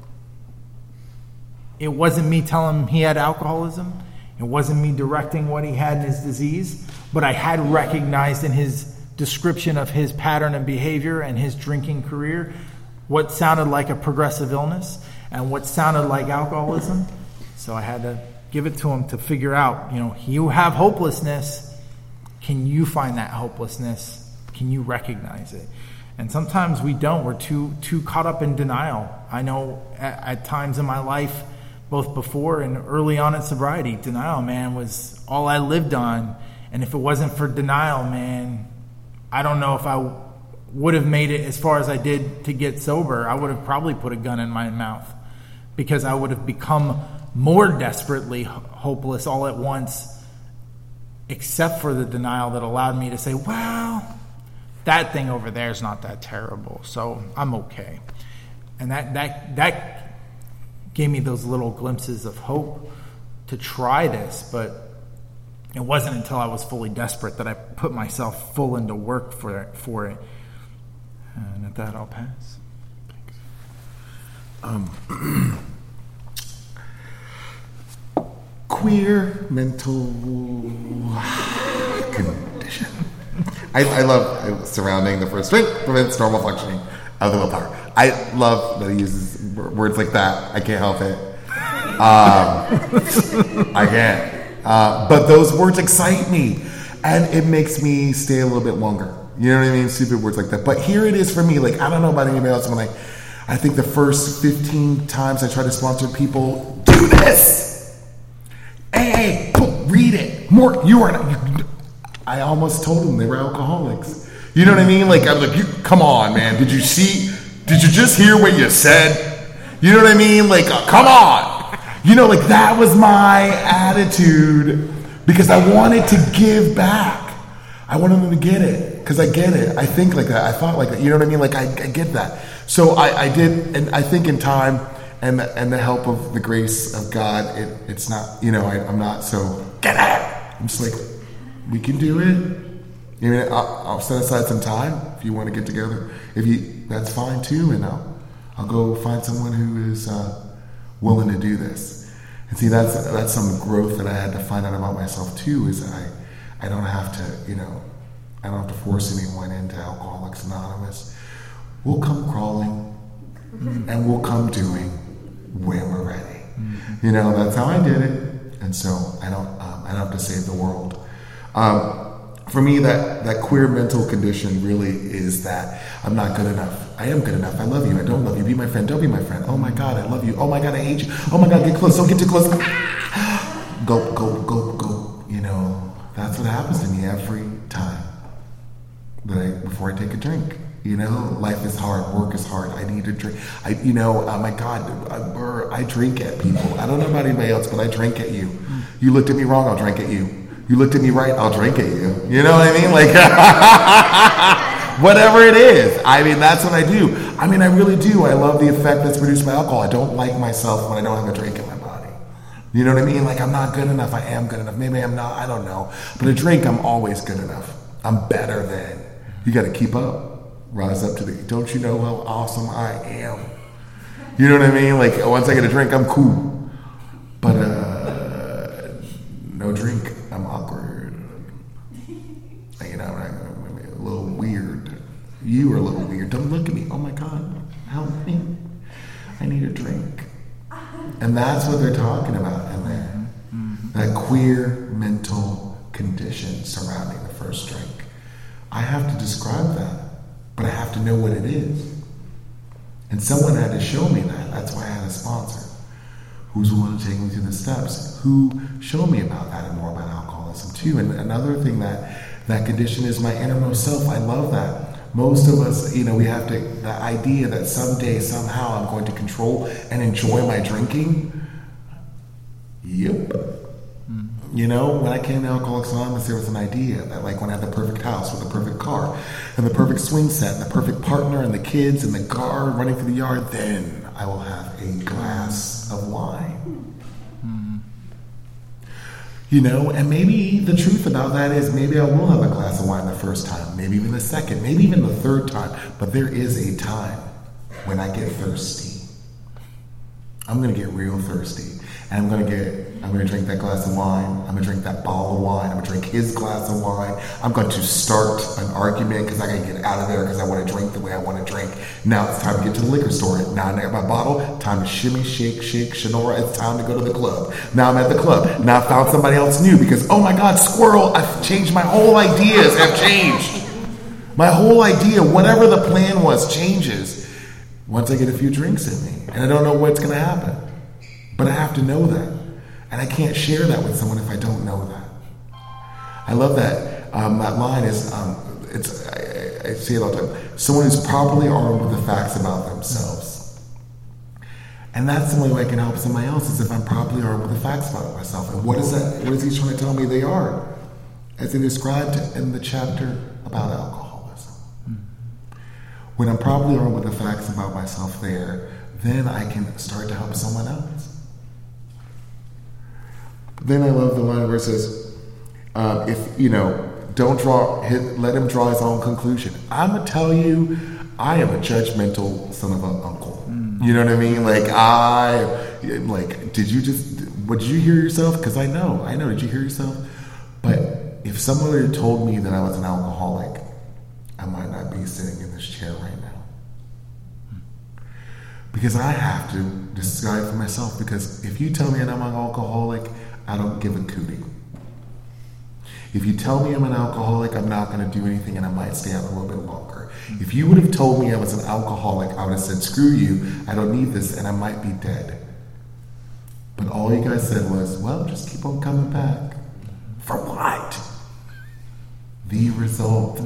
it wasn't me telling him he had alcoholism. It wasn't me directing what he had in his disease, but I had recognized in his description of his pattern of behavior and his drinking career what sounded like a progressive illness and what sounded like alcoholism. So I had to give it to him to figure out, you have hopelessness. Can you find that hopelessness? Can you recognize it? And sometimes we don't. We're too caught up in denial. I know at times in my life, both before and early on in sobriety. Denial, man, was all I lived on. And if it wasn't for denial, man, I don't know if I would have made it as far as I did to get sober. I would have probably put a gun in my mouth, because I would have become more desperately hopeless all at once, except for the denial that allowed me to say, well, that thing over there is not that terrible, so I'm okay. And that gave me those little glimpses of hope to try this, but it wasn't until I was fully desperate that I put myself full into work for it. And at that, I'll pass. Thanks. Queer mental condition. I love surrounding the first drink prevents normal functioning of the willpower. I love that he uses words like that. I can't help it. I can't. But those words excite me, and it makes me stay a little bit longer. You know what I mean? Stupid words like that. But here it is for me. Like, I don't know about anybody else. When I think the first 15 times I try to sponsor people, do this. Hey, read it. More. You are not. I almost told them they were alcoholics. You know what I mean? Like, I'm like, come on, man. Did you just hear what you said? You know what I mean? Like, come on. You know, like, that was my attitude, because I wanted to give back. I wanted them to get it, because I get it. I think like that. I thought like that. You know what I mean? Like, I get that. So I did, and I think in time and the help of the grace of God, it's not, you know, I'm not so, get it. I'm just like, we can do it. You know, I'll set aside some time if you want to get together. That's fine too, and I'll go find someone who is willing to do this. And see, that's some growth that I had to find out about myself too. Is that I don't have to, you know, I don't have to force anyone into Alcoholics Anonymous. We'll come crawling, and we'll come doing when we're ready. You know, that's how I did it, and so I don't have to save the world. For me, that queer mental condition really is that I'm not good enough. I am good enough. I love you. I don't love you. Be my friend. Don't be my friend. Oh my God, I love you. Oh my God, I hate you. Oh my God, get close. Don't get too close. Go. You know, that's what happens to me every time before I take a drink. You know, life is hard. Work is hard. I need a drink. My God, I drink at people. I don't know about anybody else, but I drink at you. You looked at me wrong, I'll drink at you. You looked at me right, I'll drink at you. You know what I mean? Like, whatever it is. I mean, that's what I do. I mean, I really do. I love the effect that's produced by alcohol. I don't like myself when I don't have a drink in my body. You know what I mean? Like, I'm not good enough. I am good enough. Maybe I'm not. I don't know. But a drink, I'm always good enough. I'm better than. You got to keep up. Rise up to don't you know how awesome I am? You know what I mean? Like, once I get a drink, I'm cool. But, no drink, I'm awkward. You know, I'm a little weird. You are a little weird. Don't look at me. Oh my God, help me. I need a drink. And that's what they're talking about in there. That queer mental condition surrounding the first drink. I have to describe that, but I have to know what it is. And someone had to show me that. That's why I had a sponsor who's willing to take me through the steps, who showed me about that and more about alcoholism too. And another thing that condition is my innermost self. I love that. Most of us, you know, we have to, the idea that someday, somehow I'm going to control and enjoy my drinking. Yep. You know, when I came to Alcoholics Anonymous, there was an idea that, like, when I had the perfect house with the perfect car and the perfect swing set and the perfect partner and the kids and the car running through the yard, then I will have a glass of wine. You know, and maybe the truth about that is maybe I will have a glass of wine the first time, maybe even the second, maybe even the third time. But there is a time when I get thirsty. I'm going to get real thirsty. And I'm going to drink that glass of wine. I'm going to drink that bottle of wine. I'm going to drink his glass of wine. I'm going to start an argument because I got to get out of there because I want to drink the way I want to drink. Now it's time to get to the liquor store. Now I got my bottle. Time to shimmy, shake, Shanora. It's time to go to the club. Now I'm at the club. Now I found somebody else new because, oh my God, squirrel, I've changed my whole ideas. Have changed. My whole idea, whatever the plan was, changes once I get a few drinks in me. And I don't know what's going to happen. But I have to know that. And I can't share that with someone if I don't know that. I love that. That line is, I say it all the time. Someone who's properly armed with the facts about themselves. And that's the only way I can help somebody else, is if I'm properly armed with the facts about myself. And what is that? What is he trying to tell me they are? As he described in the chapter about alcoholism. When I'm properly armed with the facts about myself there, then I can start to help someone else. Then I love the line where it says, let him draw his own conclusion. I'm going to tell you, I am a judgmental son of an uncle. You know what I mean? Did you hear yourself? Because I know, did you hear yourself? But if someone had told me that I was an alcoholic, I might not be sitting in this chair right now. Because I have to decide for myself, because if you tell me that I'm an alcoholic, I don't give a cootie. If you tell me I'm an alcoholic, I'm not going to do anything, and I might stay out a little bit longer. If you would have told me I was an alcoholic, I would have said, screw you, I don't need this, and I might be dead. But all you guys said was, well, just keep on coming back. For what? The result.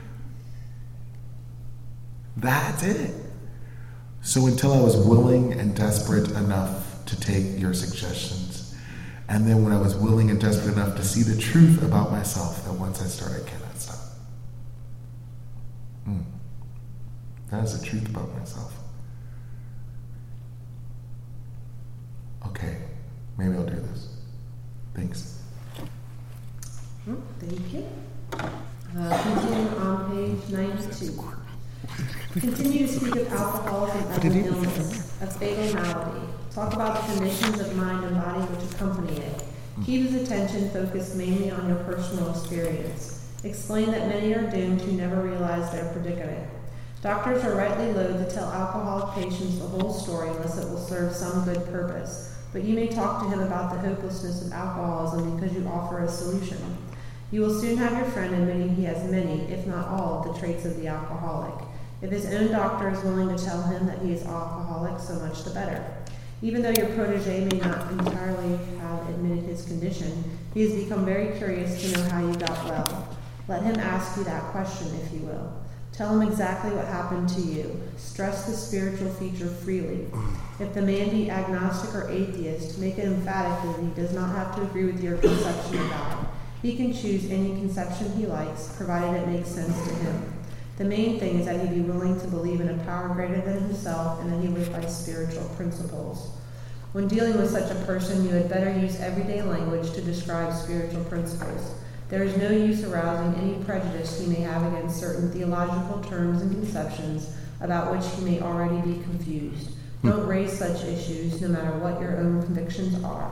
That's it. So until I was willing and desperate enough to take your suggestions, and then when I was willing and desperate enough to see the truth about myself, that once I start, I cannot stop. That is the truth about myself. Okay, maybe I'll do this. Thanks. Thank you. Continuing on page 92. Continue to speak of alcoholism as an illness, a fatal malady. Talk about the conditions of mind and body which accompany it. Keep his attention focused mainly on your personal experience. Explain that many are doomed who never realize their predicament. Doctors are rightly loath to tell alcoholic patients the whole story unless it will serve some good purpose. But you may talk to him about the hopelessness of alcoholism because you offer a solution. You will soon have your friend admitting he has many, if not all, of the traits of the alcoholic. If his own doctor is willing to tell him that he is alcoholic, so much the better. Even though your protege may not entirely have admitted his condition, he has become very curious to know how you got well. Let him ask you that question, if you will. Tell him exactly what happened to you. Stress the spiritual feature freely. If the man be agnostic or atheist, make it emphatic that he does not have to agree with your conception of God. He can choose any conception he likes, provided it makes sense to him. The main thing is that he be willing to believe in a power greater than himself and that he live by spiritual principles. When dealing with such a person, you had better use everyday language to describe spiritual principles. There is no use arousing any prejudice he may have against certain theological terms and conceptions about which he may already be confused. Don't raise such issues, no matter what your own convictions are.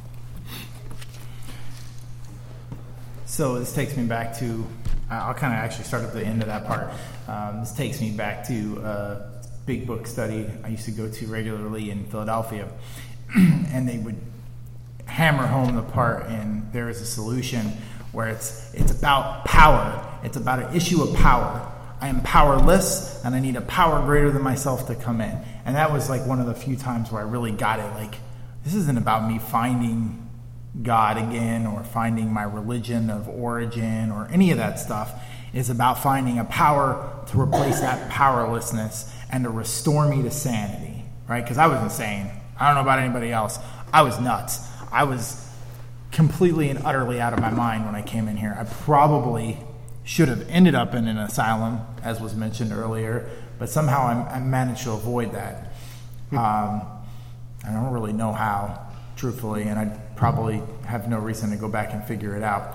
So this takes me back to, I'll kind of actually start at the end of that part. This takes me back to a big book study I used to go to regularly in Philadelphia. And they would hammer home the part, and there is a solution where it's about power. It's about an issue of power. I am powerless, and I need a power greater than myself to come in. And that was like one of the few times where I really got it. Like, this isn't about me finding God again or finding my religion of origin or any of that stuff. It's about finding a power to replace that powerlessness and to restore me to sanity, right? Because I was insane. I don't know about anybody else. I was nuts. I was completely and utterly out of my mind when I came in here. I probably should have ended up in an asylum, as was mentioned earlier, but somehow I managed to avoid that. I don't really know how, truthfully, and I probably have no reason to go back and figure it out.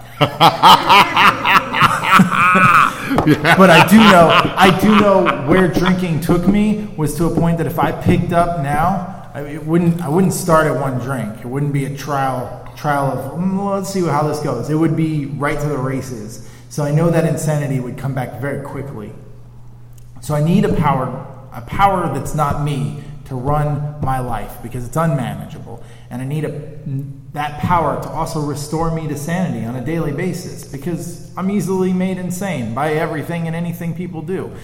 But I do know where drinking took me was to a point that if I picked up now, I wouldn't start at one drink. It wouldn't be a trial of, let's see how this goes. It would be right to the races. So I know that insanity would come back very quickly. So I need a power that's not me to run my life because it's unmanageable. And I need that power to also restore me to sanity on a daily basis because I'm easily made insane by everything and anything people do.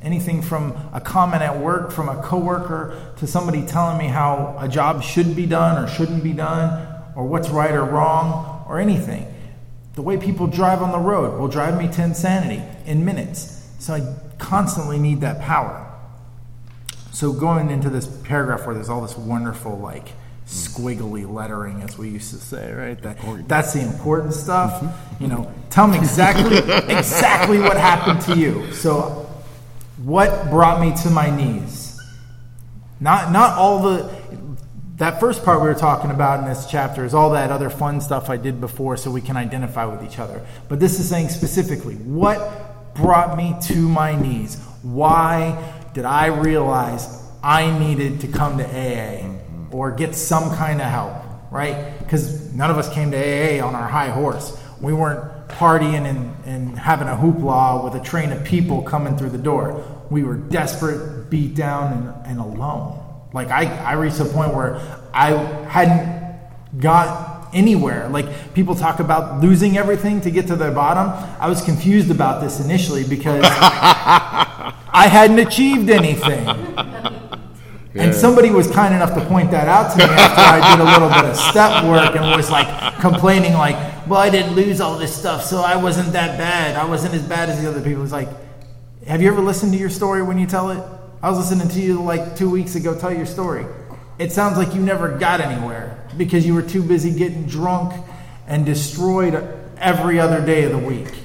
Anything from a comment at work from a coworker to somebody telling me how a job should be done or shouldn't be done, or what's right or wrong, or anything. The way people drive on the road will drive me to insanity in minutes. So I constantly need that power. So going into this paragraph where there's all this wonderful, like, squiggly lettering, as we used to say, right? That's the important stuff. You know, tell me exactly what happened to you. So what brought me to my knees? Not all that first part we were talking about in this chapter is all that other fun stuff I did before so we can identify with each other. But this is saying specifically, what brought me to my knees? Why did I realize I needed to come to AA or get some kind of help, right? Because none of us came to AA on our high horse. We weren't partying and having a hoopla with a train of people coming through the door. We were desperate, beat down, and alone. Like, I reached a point where I hadn't got anywhere. Like, people talk about losing everything to get to their bottom. I was confused about this initially because I hadn't achieved anything. And somebody was kind enough to point that out to me after I did a little bit of step work and was like complaining like, well, I didn't lose all this stuff, so I wasn't that bad. I wasn't as bad as the other people. It's like, have you ever listened to your story when you tell it? I was listening to you like 2 weeks ago tell your story. It sounds like you never got anywhere because you were too busy getting drunk and destroyed every other day of the week.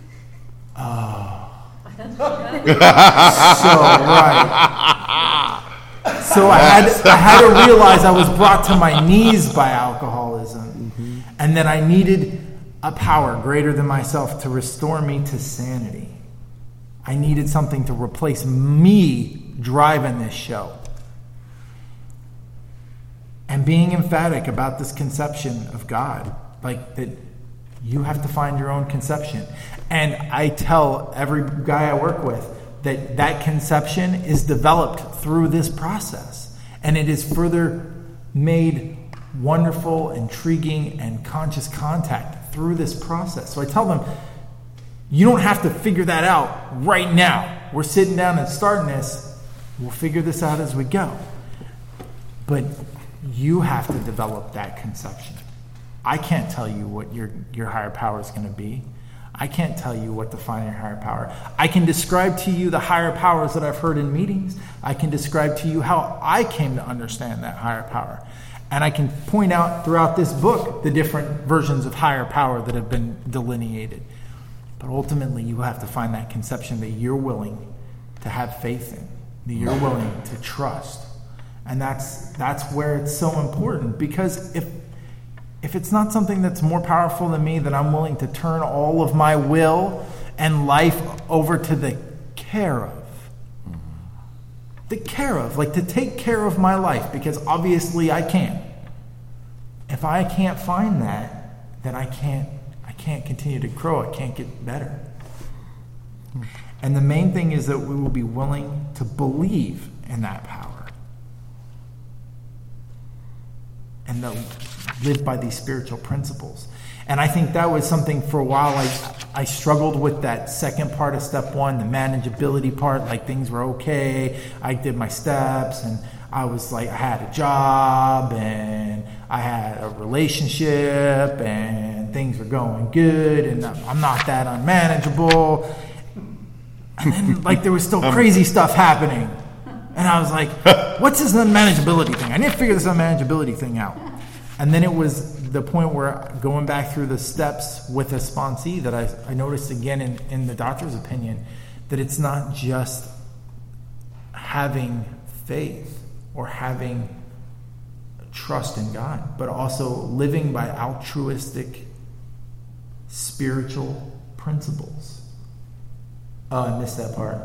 So I had to realize I was brought to my knees by alcoholism, and that I needed a power greater than myself to restore me to sanity. I needed something to replace me driving this show. And being emphatic about this conception of God, like that you have to find your own conception. And I tell every guy I work with that conception is developed through this process. And it is further made wonderful, intriguing, and conscious contact through this process. So I tell them, you don't have to figure that out right now. We're sitting down and starting this. We'll figure this out as we go. But you have to develop that conception. I can't tell you what your higher power is going to be. I can't tell you what to find in your higher power. I can describe to you the higher powers that I've heard in meetings. I can describe to you how I came to understand that higher power. And I can point out throughout this book the different versions of higher power that have been delineated. But ultimately, you have to find that conception that you're willing to have faith in, that you're willing to trust. And that's where it's so important, because if it's not something that's more powerful than me, that I'm willing to turn all of my will and life over to the care of. The care of, like to take care of my life, because obviously I can't. If I can't find that, then I can't continue to grow. I can't get better. And the main thing is that we will be willing to believe in that power. And to live by these spiritual principles. And I think that was something for a while I struggled with, that second part of step one, the manageability part, like things were okay. I did my steps and I was like, I had a job and I had a relationship and things were going good and I'm not that unmanageable. And then like there was still crazy stuff happening. And I was like, what's this unmanageability thing? I need to figure this unmanageability thing out. And then it was the point where, going back through the steps with a sponsee, that I noticed again in the doctor's opinion, that it's not just having faith or having trust in God, but also living by altruistic spiritual principles. Oh, I missed that part.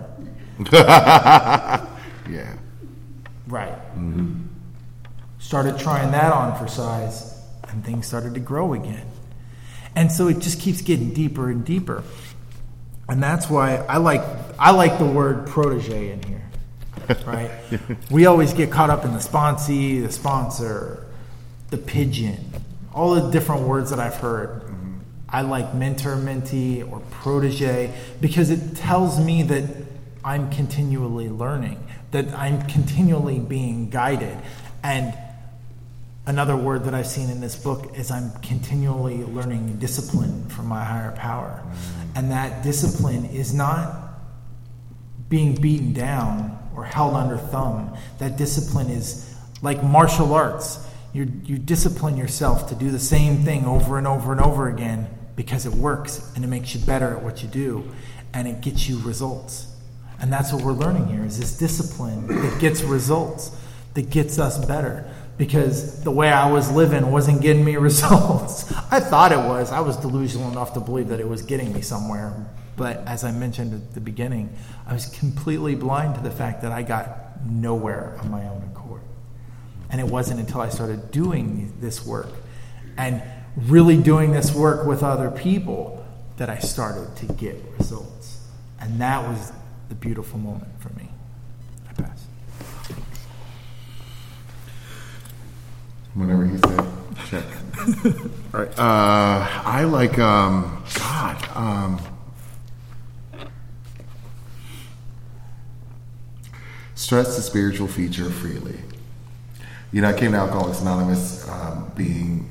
Yeah. Right. Mm-hmm. Started trying that on for size, and things started to grow again. And so it just keeps getting deeper and deeper. And that's why I like the word protege in here. Right? We always get caught up in the sponsee, the sponsor, the pigeon, all the different words that I've heard. Mm-hmm. I like mentor, mentee, or protege, because it tells me that I'm continually learning, that I'm continually being guided. And another word that I've seen in this book is I'm continually learning discipline from my higher power. And that discipline is not being beaten down or held under thumb. That discipline is like martial arts. You discipline yourself to do the same thing over and over and over again because it works and it makes you better at what you do and it gets you results. And that's what we're learning here, is this discipline that gets results, that gets us better. Because the way I was living wasn't getting me results. I thought it was. I was delusional enough to believe that it was getting me somewhere. But as I mentioned at the beginning, I was completely blind to the fact that I got nowhere on my own accord. And it wasn't until I started doing this work and really doing this work with other people that I started to get results. And that was the beautiful moment for me. I pass. Whatever he said, check. All right. I like, stress the spiritual feature freely. You know, I came to Alcoholics Anonymous being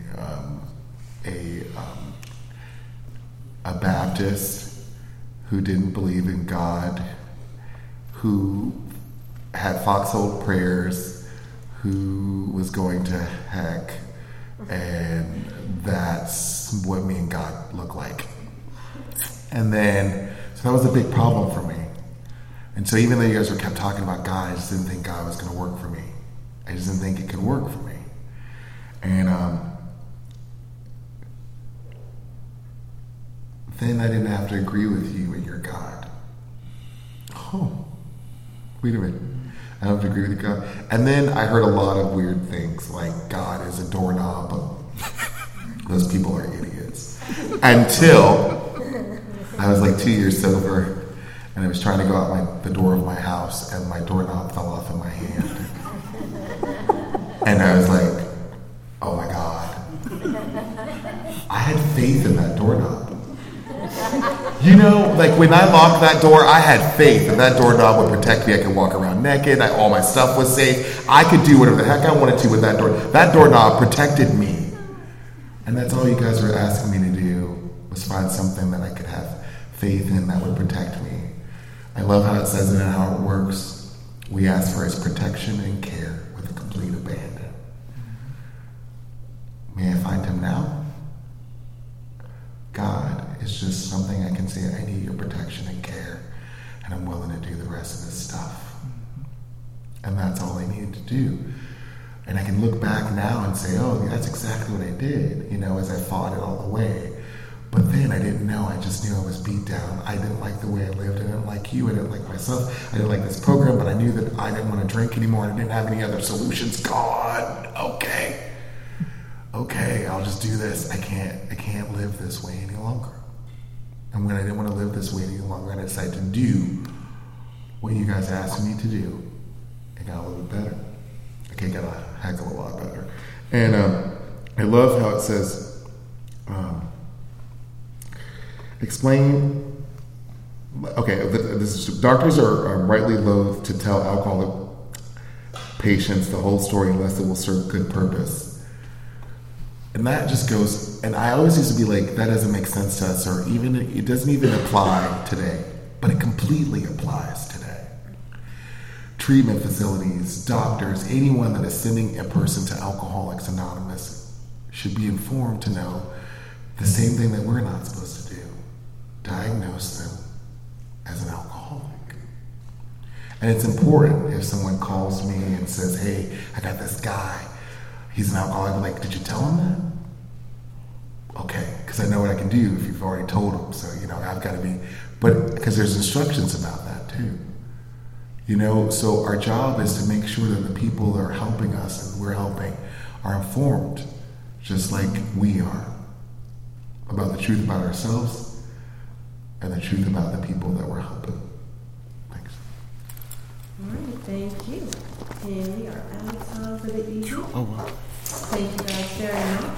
a Baptist who didn't believe in God, who had foxhole prayers, who was going to heck, and that's what me and God look like. And then, so that was a big problem for me. And so even though you guys were kept talking about God, I just didn't think God was going to work for me. I just didn't think it could work for me. And then I didn't have to agree with you and your God. Oh, wait a minute. I don't have to agree with God. And then I heard a lot of weird things, like God is a doorknob. Those people are idiots. Until I was like 2 years sober, and I was trying to go out the door of my house, and my doorknob fell off in my hand. And I was like, oh my God. I had faith in that doorknob. You know, like when I locked that door, I had faith that doorknob would protect me. I could walk around naked. All my stuff was safe. I could do whatever the heck I wanted to with that door. That doorknob protected me. And that's all you guys were asking me to do, was find something that I could have faith in that would protect me. I love how it says it and how it works. We ask for his protection and care with a complete abandon. May I find him now? God is just something I can say, I need your protection and care, and I'm willing to do the rest of this stuff. And that's all I needed to do. And I can look back now and say, oh, that's exactly what I did, you know, as I fought it all the way. But then I didn't know. I just knew I was beat down. I didn't like the way I lived. I didn't like you. I didn't like myself. I didn't like this program, but I knew that I didn't want to drink anymore. I didn't have any other solutions. God, okay, I'll just do this. I can't live this way any longer. And when I didn't want to live this way any longer, I decided to do what you guys asked me to do. It got a little bit better. Okay, got a heck of a lot better. And I love how it says, explain. Okay, doctors are rightly loath to tell alcoholic patients the whole story unless it will serve good purpose. And that just goes, and I always used to be like, that doesn't make sense to us, or even it doesn't even apply today, but it completely applies today. Treatment facilities, doctors, anyone that is sending a person to Alcoholics Anonymous should be informed to know the same thing that we're not supposed to do: diagnose them as an alcoholic. And it's important if someone calls me and says, hey, I got this guy, he's an alcoholic. I'm like, did you tell him that? Okay, because I know what I can do if you've already told him. So, you know, I've got to be, but because there's instructions about that too. You know, so our job is to make sure that the people that are helping us and we're helping are informed, just like we are, about the truth about ourselves and the truth about the people that we're helping. Thanks. All right, thank you. And we are out of time for the evening. Oh, wow. Thank you guys very much.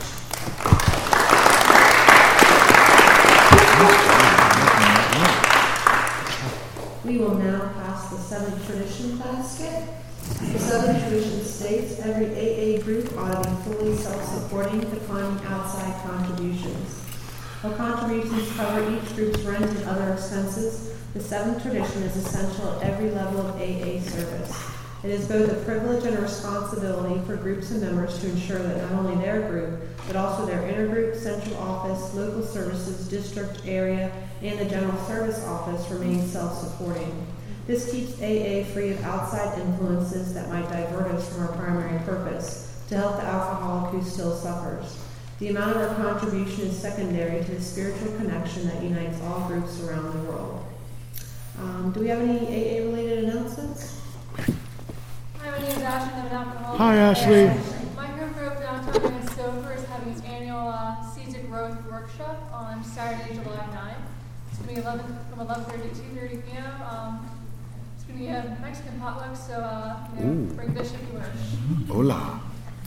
We will now pass pass the Seventh Tradition basket. The Seventh Tradition states every AA group ought to be fully self-supporting, declining outside contributions. While contributions cover each group's rent and other expenses, the Seventh Tradition is essential at every level of AA service. It is both a privilege and a responsibility for groups and members to ensure that not only their group, but also their intergroup, central office, local services, district, area, and the general service office remain self-supporting. This keeps AA free of outside influences that might divert us from our primary purpose, to help the alcoholic who still suffers. The amount of our contribution is secondary to the spiritual connection that unites all groups around the world. Do we have any AA-related announcements? Hi, my name is Ashley. I'm an alcoholic. Hi, Ashley. My group downtown Minnesota is having its annual Seeds of Growth workshop on Saturday, July 9th. It's going to be from 11:30 to 2:30 p.m. It's going to be a Mexican potluck, so bring fish if you wish. Hola.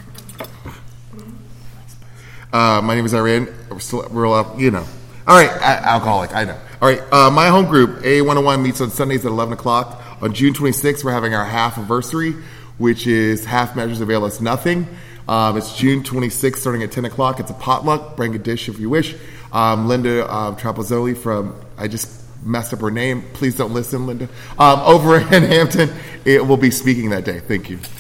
My name is Irene. We're up, you know. All right, alcoholic, I know. All right, my home group, AA101, meets on Sundays at 11 o'clock. On June 26th, we're having our half anniversary, which is half measures avail us nothing. It's June 26th, starting at 10 o'clock. It's a potluck. Bring a dish if you wish. Linda Trapazzoli from, I just messed up her name. Please don't listen, Linda. Over in Hampton, it will be speaking that day. Thank you.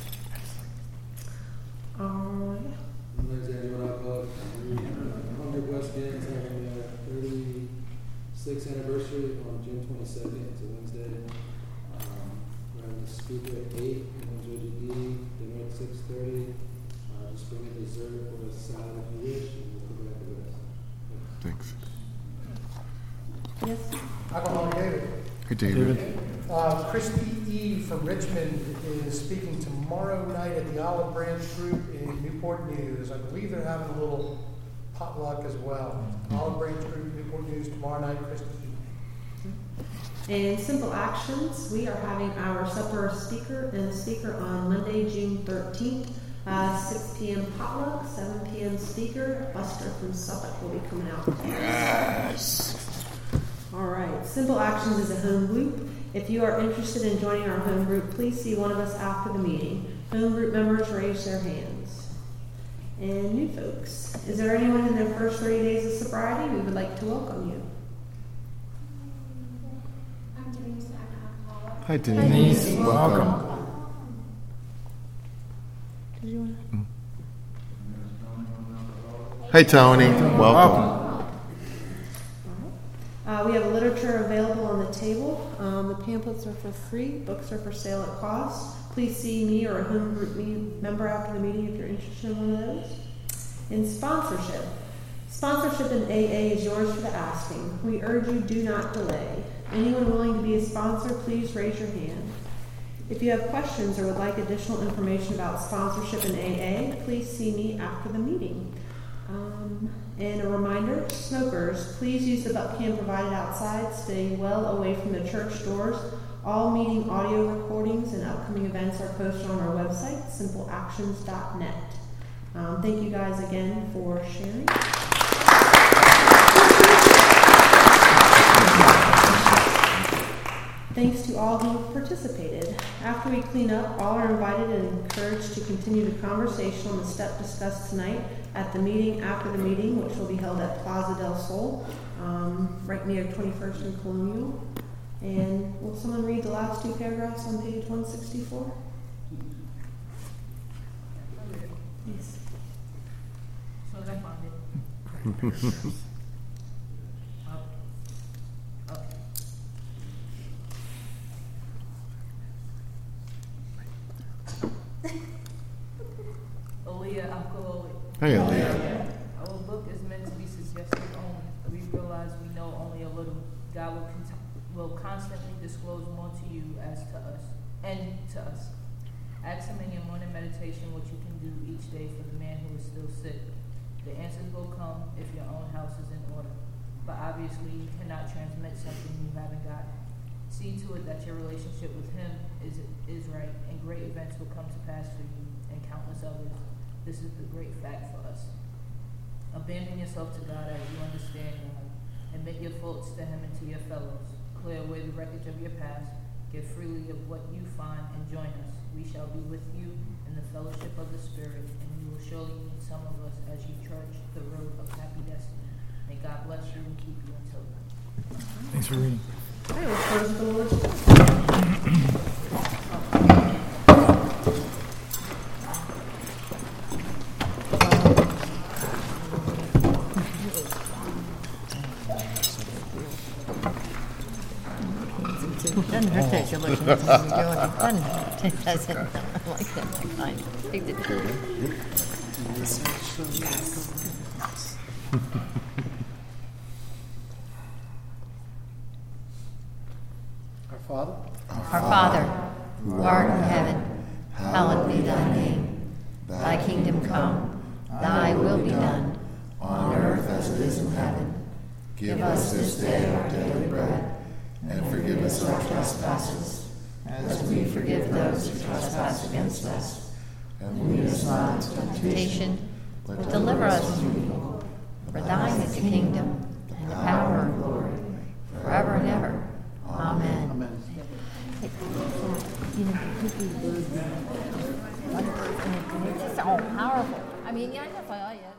Anniversary on June 22nd. It's a Wednesday. We're having the speaker at 8 and JGD, dinner at 6:30. Just bring a dessert or a salad if you wish, and we'll come back to this. Thanks. Yes. Alcoholic David. Hey, David. Christy E. from Richmond is speaking tomorrow night at the Olive Branch Group in Newport News. I believe they're having a little potluck as well. Olive Branch Group, Newport News, tomorrow night, Christy E. And Simple Actions, we are having our supper speaker on Monday, June 13th, 6 p.m. potluck, 7 p.m. speaker. Buster from Suffolk will be coming out. Yes. All right. Simple Actions is a home group. If you are interested in joining our home group, please see one of us after the meeting. Home group members raise their hands. And new folks, is there anyone in their first 30 days of sobriety? We would like to welcome you. I'm Denise, I'm an alcoholic. Hi, Denise. Denise, welcome. Did you want to? Hey, Tony. Welcome. We have literature available on the table. The pamphlets are for free. Books are for sale at cost. Please see me or a home group member after the meeting if you're interested in one of those. And sponsorship. Sponsorship in AA is yours for the asking. We urge you, do not delay. Anyone willing to be a sponsor, please raise your hand. If you have questions or would like additional information about sponsorship in AA, please see me after the meeting. And a reminder, smokers, please use the Buckham provided outside. Stay well away from the church doors. All meeting audio recordings and upcoming events are posted on our website, simpleactions.net. Thank you guys again for sharing. Thanks to all who have participated. After we clean up, all are invited and encouraged to continue the conversation on the step discussed tonight at the meeting after the meeting, which will be held at Plaza del Sol, right near 21st and Colonial. And will someone read the last two paragraphs on page 164? Yes. So as I find it. Aaliyah, alcoholic. Hey, Aaliyah. Our book is meant to be suggested only. We realize we know only a little. God will constantly disclose more to you as to us, and to us. Ask Him in your morning meditation what you can do each day for the man who is still sick. The answers will come if your own house is in order. But obviously, you cannot transmit something you haven't got. See to it that your relationship with Him is right, and great events will come to pass for you and countless others. This is the great fact for us. Abandon yourself to God as you understand God. Admit your faults to Him and to your fellows. Clear away the wreckage of your past. Give freely of what you find and join us. We shall be with you in the fellowship of the Spirit, and you will surely meet some of us as you trudge the road of happy destiny. May God bless you and keep you until then. Thanks for reading. Okay, let's close the Lord's Prayer. It doesn't hurt that you're looking at me when you're doing it. Doesn't hurt. It doesn't. I like that kind. Take the Our Father, Our Father, who art in heaven, hallowed be thy name. Thy kingdom come, thy will be done, on earth as it is in heaven. Give us this day our daily bread, and forgive us our trespasses, as we forgive those who trespass against us. And lead us not into temptation, but deliver us from evil. For thine is the kingdom, and the power and glory, forever and ever. Amen. Amen. You know, one word, and it's just all powerful. I mean, yeah, I know, yeah.